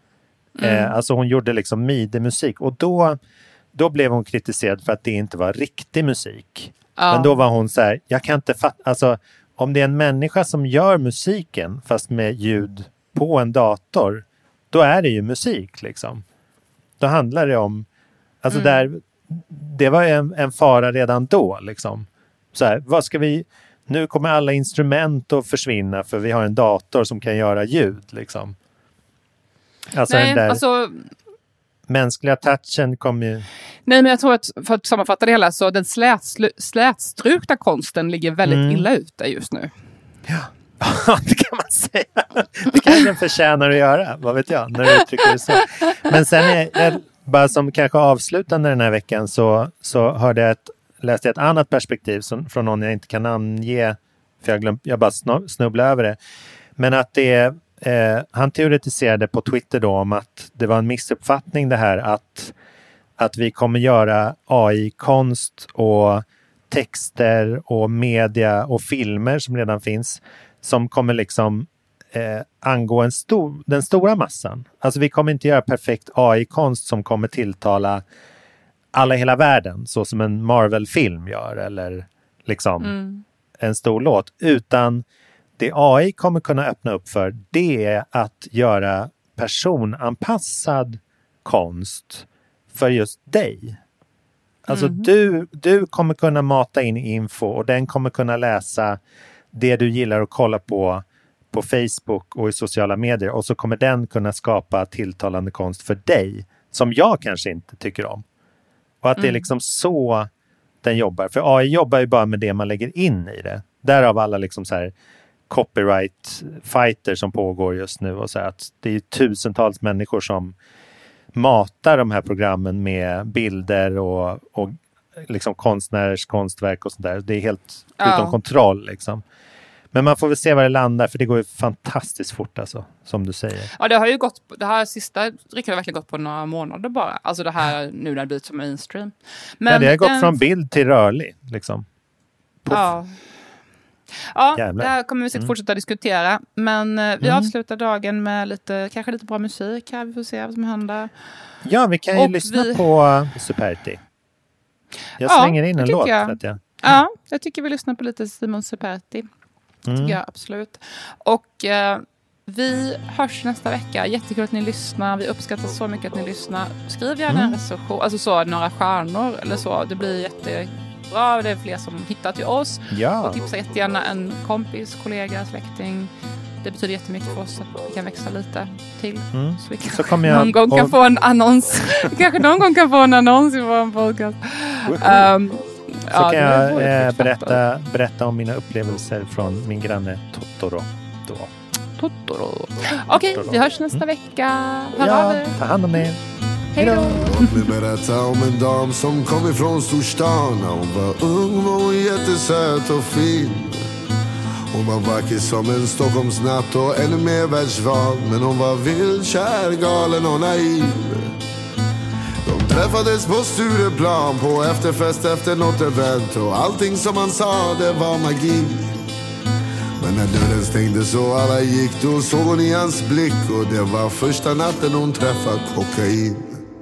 Mm. Eh, alltså hon gjorde liksom midi-musik. Och då, då blev hon kritiserad för att det inte var riktig musik. Ja. Men då var hon så här, jag kan inte fatta, alltså om det är en människa som gör musiken fast med ljud på en dator, då är det ju musik liksom. Då handlar det om, alltså Mm. där, det var en, en fara redan då liksom. Så här, vad ska vi, nu kommer alla instrument att försvinna för vi har en dator som kan göra ljud liksom. Alltså Nej, den där alltså, mänskliga touchen kommer ju... nej, men jag tror att för att sammanfatta det hela, så den slät, slätstrukna konsten ligger väldigt Mm. illa ute just nu. Ja, det kan man säga. Det kan den förtjänar att göra, vad vet jag, när du uttrycker det så. Men sen är jag, bara som kanske avslutande den här veckan, så, så hörde jag ett, läste jag ett annat perspektiv som, från någon jag inte kan namnge, för jag, glöm, jag bara snu- snubblade över det. Men att det eh, han teoretiserade på Twitter då om att det var en missuppfattning det här att, att vi kommer göra A I-konst och texter och media och filmer som redan finns, som kommer liksom eh, angå en stor, den stora massan. Alltså vi kommer inte göra perfekt A I-konst som kommer tilltala alla i hela världen, så som en Marvel-film gör eller liksom Mm. en stor låt, utan det A I kommer kunna öppna upp för, det är att göra personanpassad konst för just dig. Alltså Mhm. du, du kommer kunna mata in info och den kommer kunna läsa det du gillar att kolla på på Facebook och i sociala medier, och så kommer den kunna skapa tilltalande konst för dig som jag kanske inte tycker om. Och att det är Mm. liksom så den jobbar. För A I jobbar ju bara med det man lägger in i det. Därav alla liksom så här copyright fighter som pågår just nu, och så här att det är tusentals människor som matar de här programmen med bilder och, och liksom konstnärers konstverk och sånt där. Det är helt Ja. utom kontroll liksom. Men man får väl se var det landar, för det går ju fantastiskt fort alltså, som du säger. Ja, det har ju gått, det här sista Rickard har verkligen gått på några månader bara. Alltså det här nu när det blir som mainstream. Men ja, det har gått den... från bild till rörlig liksom. Puff. Ja. Ja, Jävlar. det här kommer vi säkert Mm. fortsätta diskutera. Men eh, vi Mm. avslutar dagen med lite, kanske lite bra musik här. Vi får se vad som händer. Ja, vi kan ju Och lyssna vi- på Superti. Jag Ja, slänger in det en tycker låt. jag. För att jag... Ja, jag tycker vi lyssnar på lite Simon Superti. Mm. Tycker jag absolut. Och eh, vi hörs nästa vecka. Jättekul att ni lyssnar. Vi uppskattar så mycket att ni lyssnar. Skriv gärna Mm. en recension. Alltså så, några stjärnor eller så. Det blir jättebra. Det är fler som hittar till oss. Ja. Och tipsa jättegärna en kompis, kollega, släkting. Det betyder jättemycket för oss att vi kan växa lite till. Mm. Så vi kan Så kommer jag någon gång kan och- få en annons. Kanske någon gång kan få en annons i vår podcast. Um, Så kan jag eh, berätta, berätta om mina upplevelser från min granne Totoro. Då. Totoro. Okej, vi hörs nästa vecka. Hör av Ja, er. ta hand om er. Hej då. Låt mig berätta om en dam som kom ifrån storstan. När hon var ung var hon jättesöt och fin. Hon var vacker som en Stockholmsnatt och ännu mer världsvan. Men hon var vild, kär, galen och naiv. De träffades på Stureplan på efterfest efter något event. Och allting som han sa, det var magi. Men när dörren stängdes och alla gick, då såg hon i hans blick. Och det var första natten hon träffade kokain.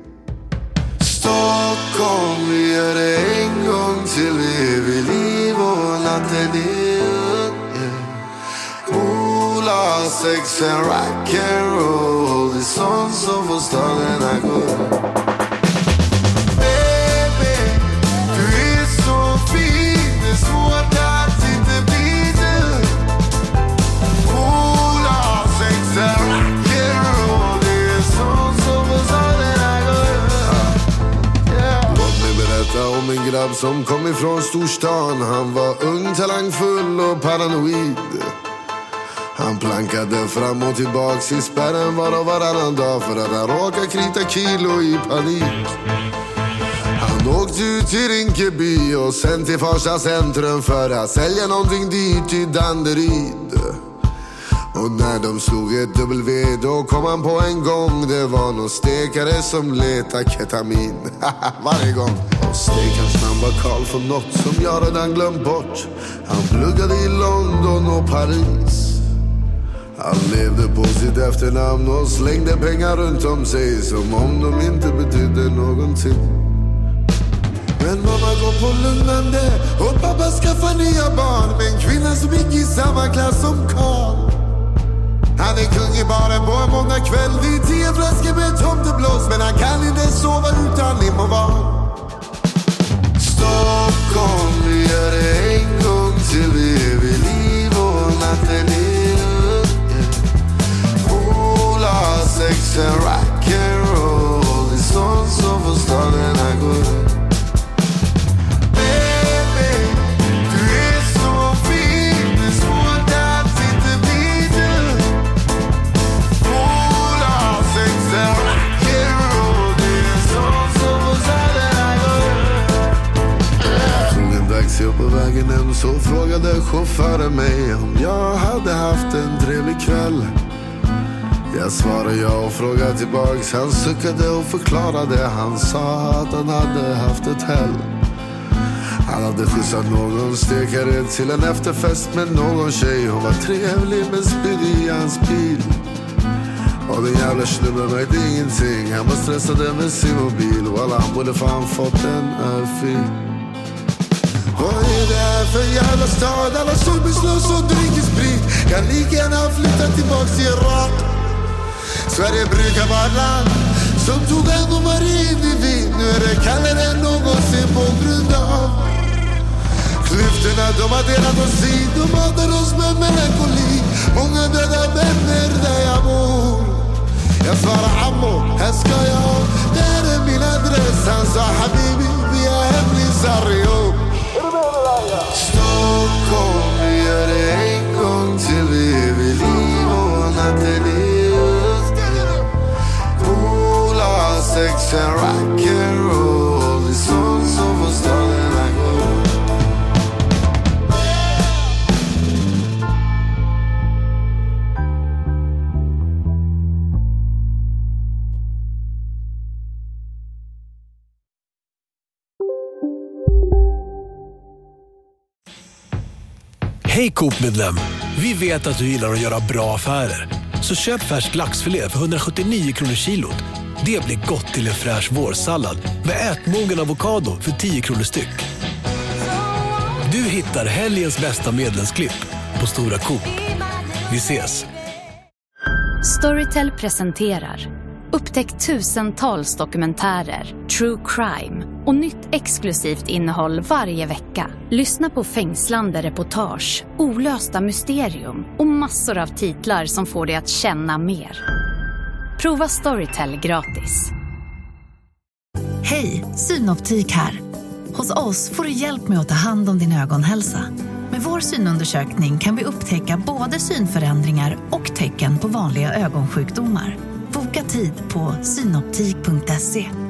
Stockholm, vi gör det en gång till. Vi är vid liv och natten är ung. Bola, sex and rock'n'roll. Det är sånt som får staden att gå. Baby, du är så fin. Det är svårt att inte bli du. Bola, sex and rock'n'roll. Det är sånt som får staden att gå. Låt mig berätta om en grabb som kom ifrån storstan. Han var ung, talangfull och paranoid. Han plankade fram och tillbaks i spärren var och varannan dag för att han råkade krita kilo i panik. Han åkte ut till Rinkeby och sen till Farsta centrum för att sälja någonting dyrt i Danderyd. Och när de slog ett W då kom han på en gång. Det var någon stekare som letade ketamin. Varje gång. Och stekarens namn var Karl von något som jag redan glömt bort. Han pluggade i London och Paris. Han levde på sitt efternamn och slängde pengar runt om sig som om de inte betydde någonting. Men mamma går på lugnande och pappa skaffar nya barn med en kvinna som gick i samma klass som Karl. Han är kung i baren på en måndag kväll vid tio flaskor med tomteblås. Men han kan inte sova utan lim och van. Stockholm, vi gör det en gång till. Vi är vid liv och natten är ung. Bola, sex and rock'n'roll. Det är sånt som får staden att gå. Baby, du är så fin. Det är svårt att inte bli du. Bola, sex and rock'n'roll. Det är sånt som får staden att gå. Jag tog en taxi upp på vägen hem, så frågade chauffören mig om jag hade haft en trevlig kväll. Jag svarade ja och frågade tillbaks. Han suckade och förklarade. Han sa att han hade haft ett hell. Han hade skjutsat någon stekare till en efterfest med någon tjej. Hon var trevlig men spydde i hans bil. Och den jävla snubben märkte ingenting. Han var stressad med sin mobil. Och han borde fan fått en örfil. Vad är det här för jävla stad? Alla superslös och dricker sprit. Kan lika gärna flytta tillbaks till Irak. Sverige brukar vara ett land som tog hand om varje individ. Nu är det kallare än någonsin på grund av klyftorna de har delat oss i. De matar oss med melankoli. Många döda vänner där jag bor. Jag svarar ammo, här ska jag. Det här är min adress. Han sa habibi, vi är hemlig Sario. Stockholm, vi gör det en gång till. Vi är vid liv och natten är ung. Bola, sex and rock'n'roll. Det är sånt som får staden att gå. Hej Coop-medlem! Vi vet att du gillar att göra bra affärer. Så köp färsk laxfilé för hundrasjuttionio kronor kilot. Det blir gott till en fräsch vårsallad med ätmogen avokado för tio kronor styck. Du hittar helgens bästa medlemsklipp på Stora Coop. Vi ses! Storytel presenterar upptäck tusentals dokumentärer, true crime och nytt exklusivt innehåll varje vecka. Lyssna på fängslande reportage, olösta mysterium och massor av titlar som får dig att känna mer. Prova Storytel gratis. Hej, Synoptik här. Hos oss får du hjälp med att ta hand om din ögonhälsa. Med vår synundersökning kan vi upptäcka både synförändringar och tecken på vanliga ögonsjukdomar. Boka tid på synoptik punkt se.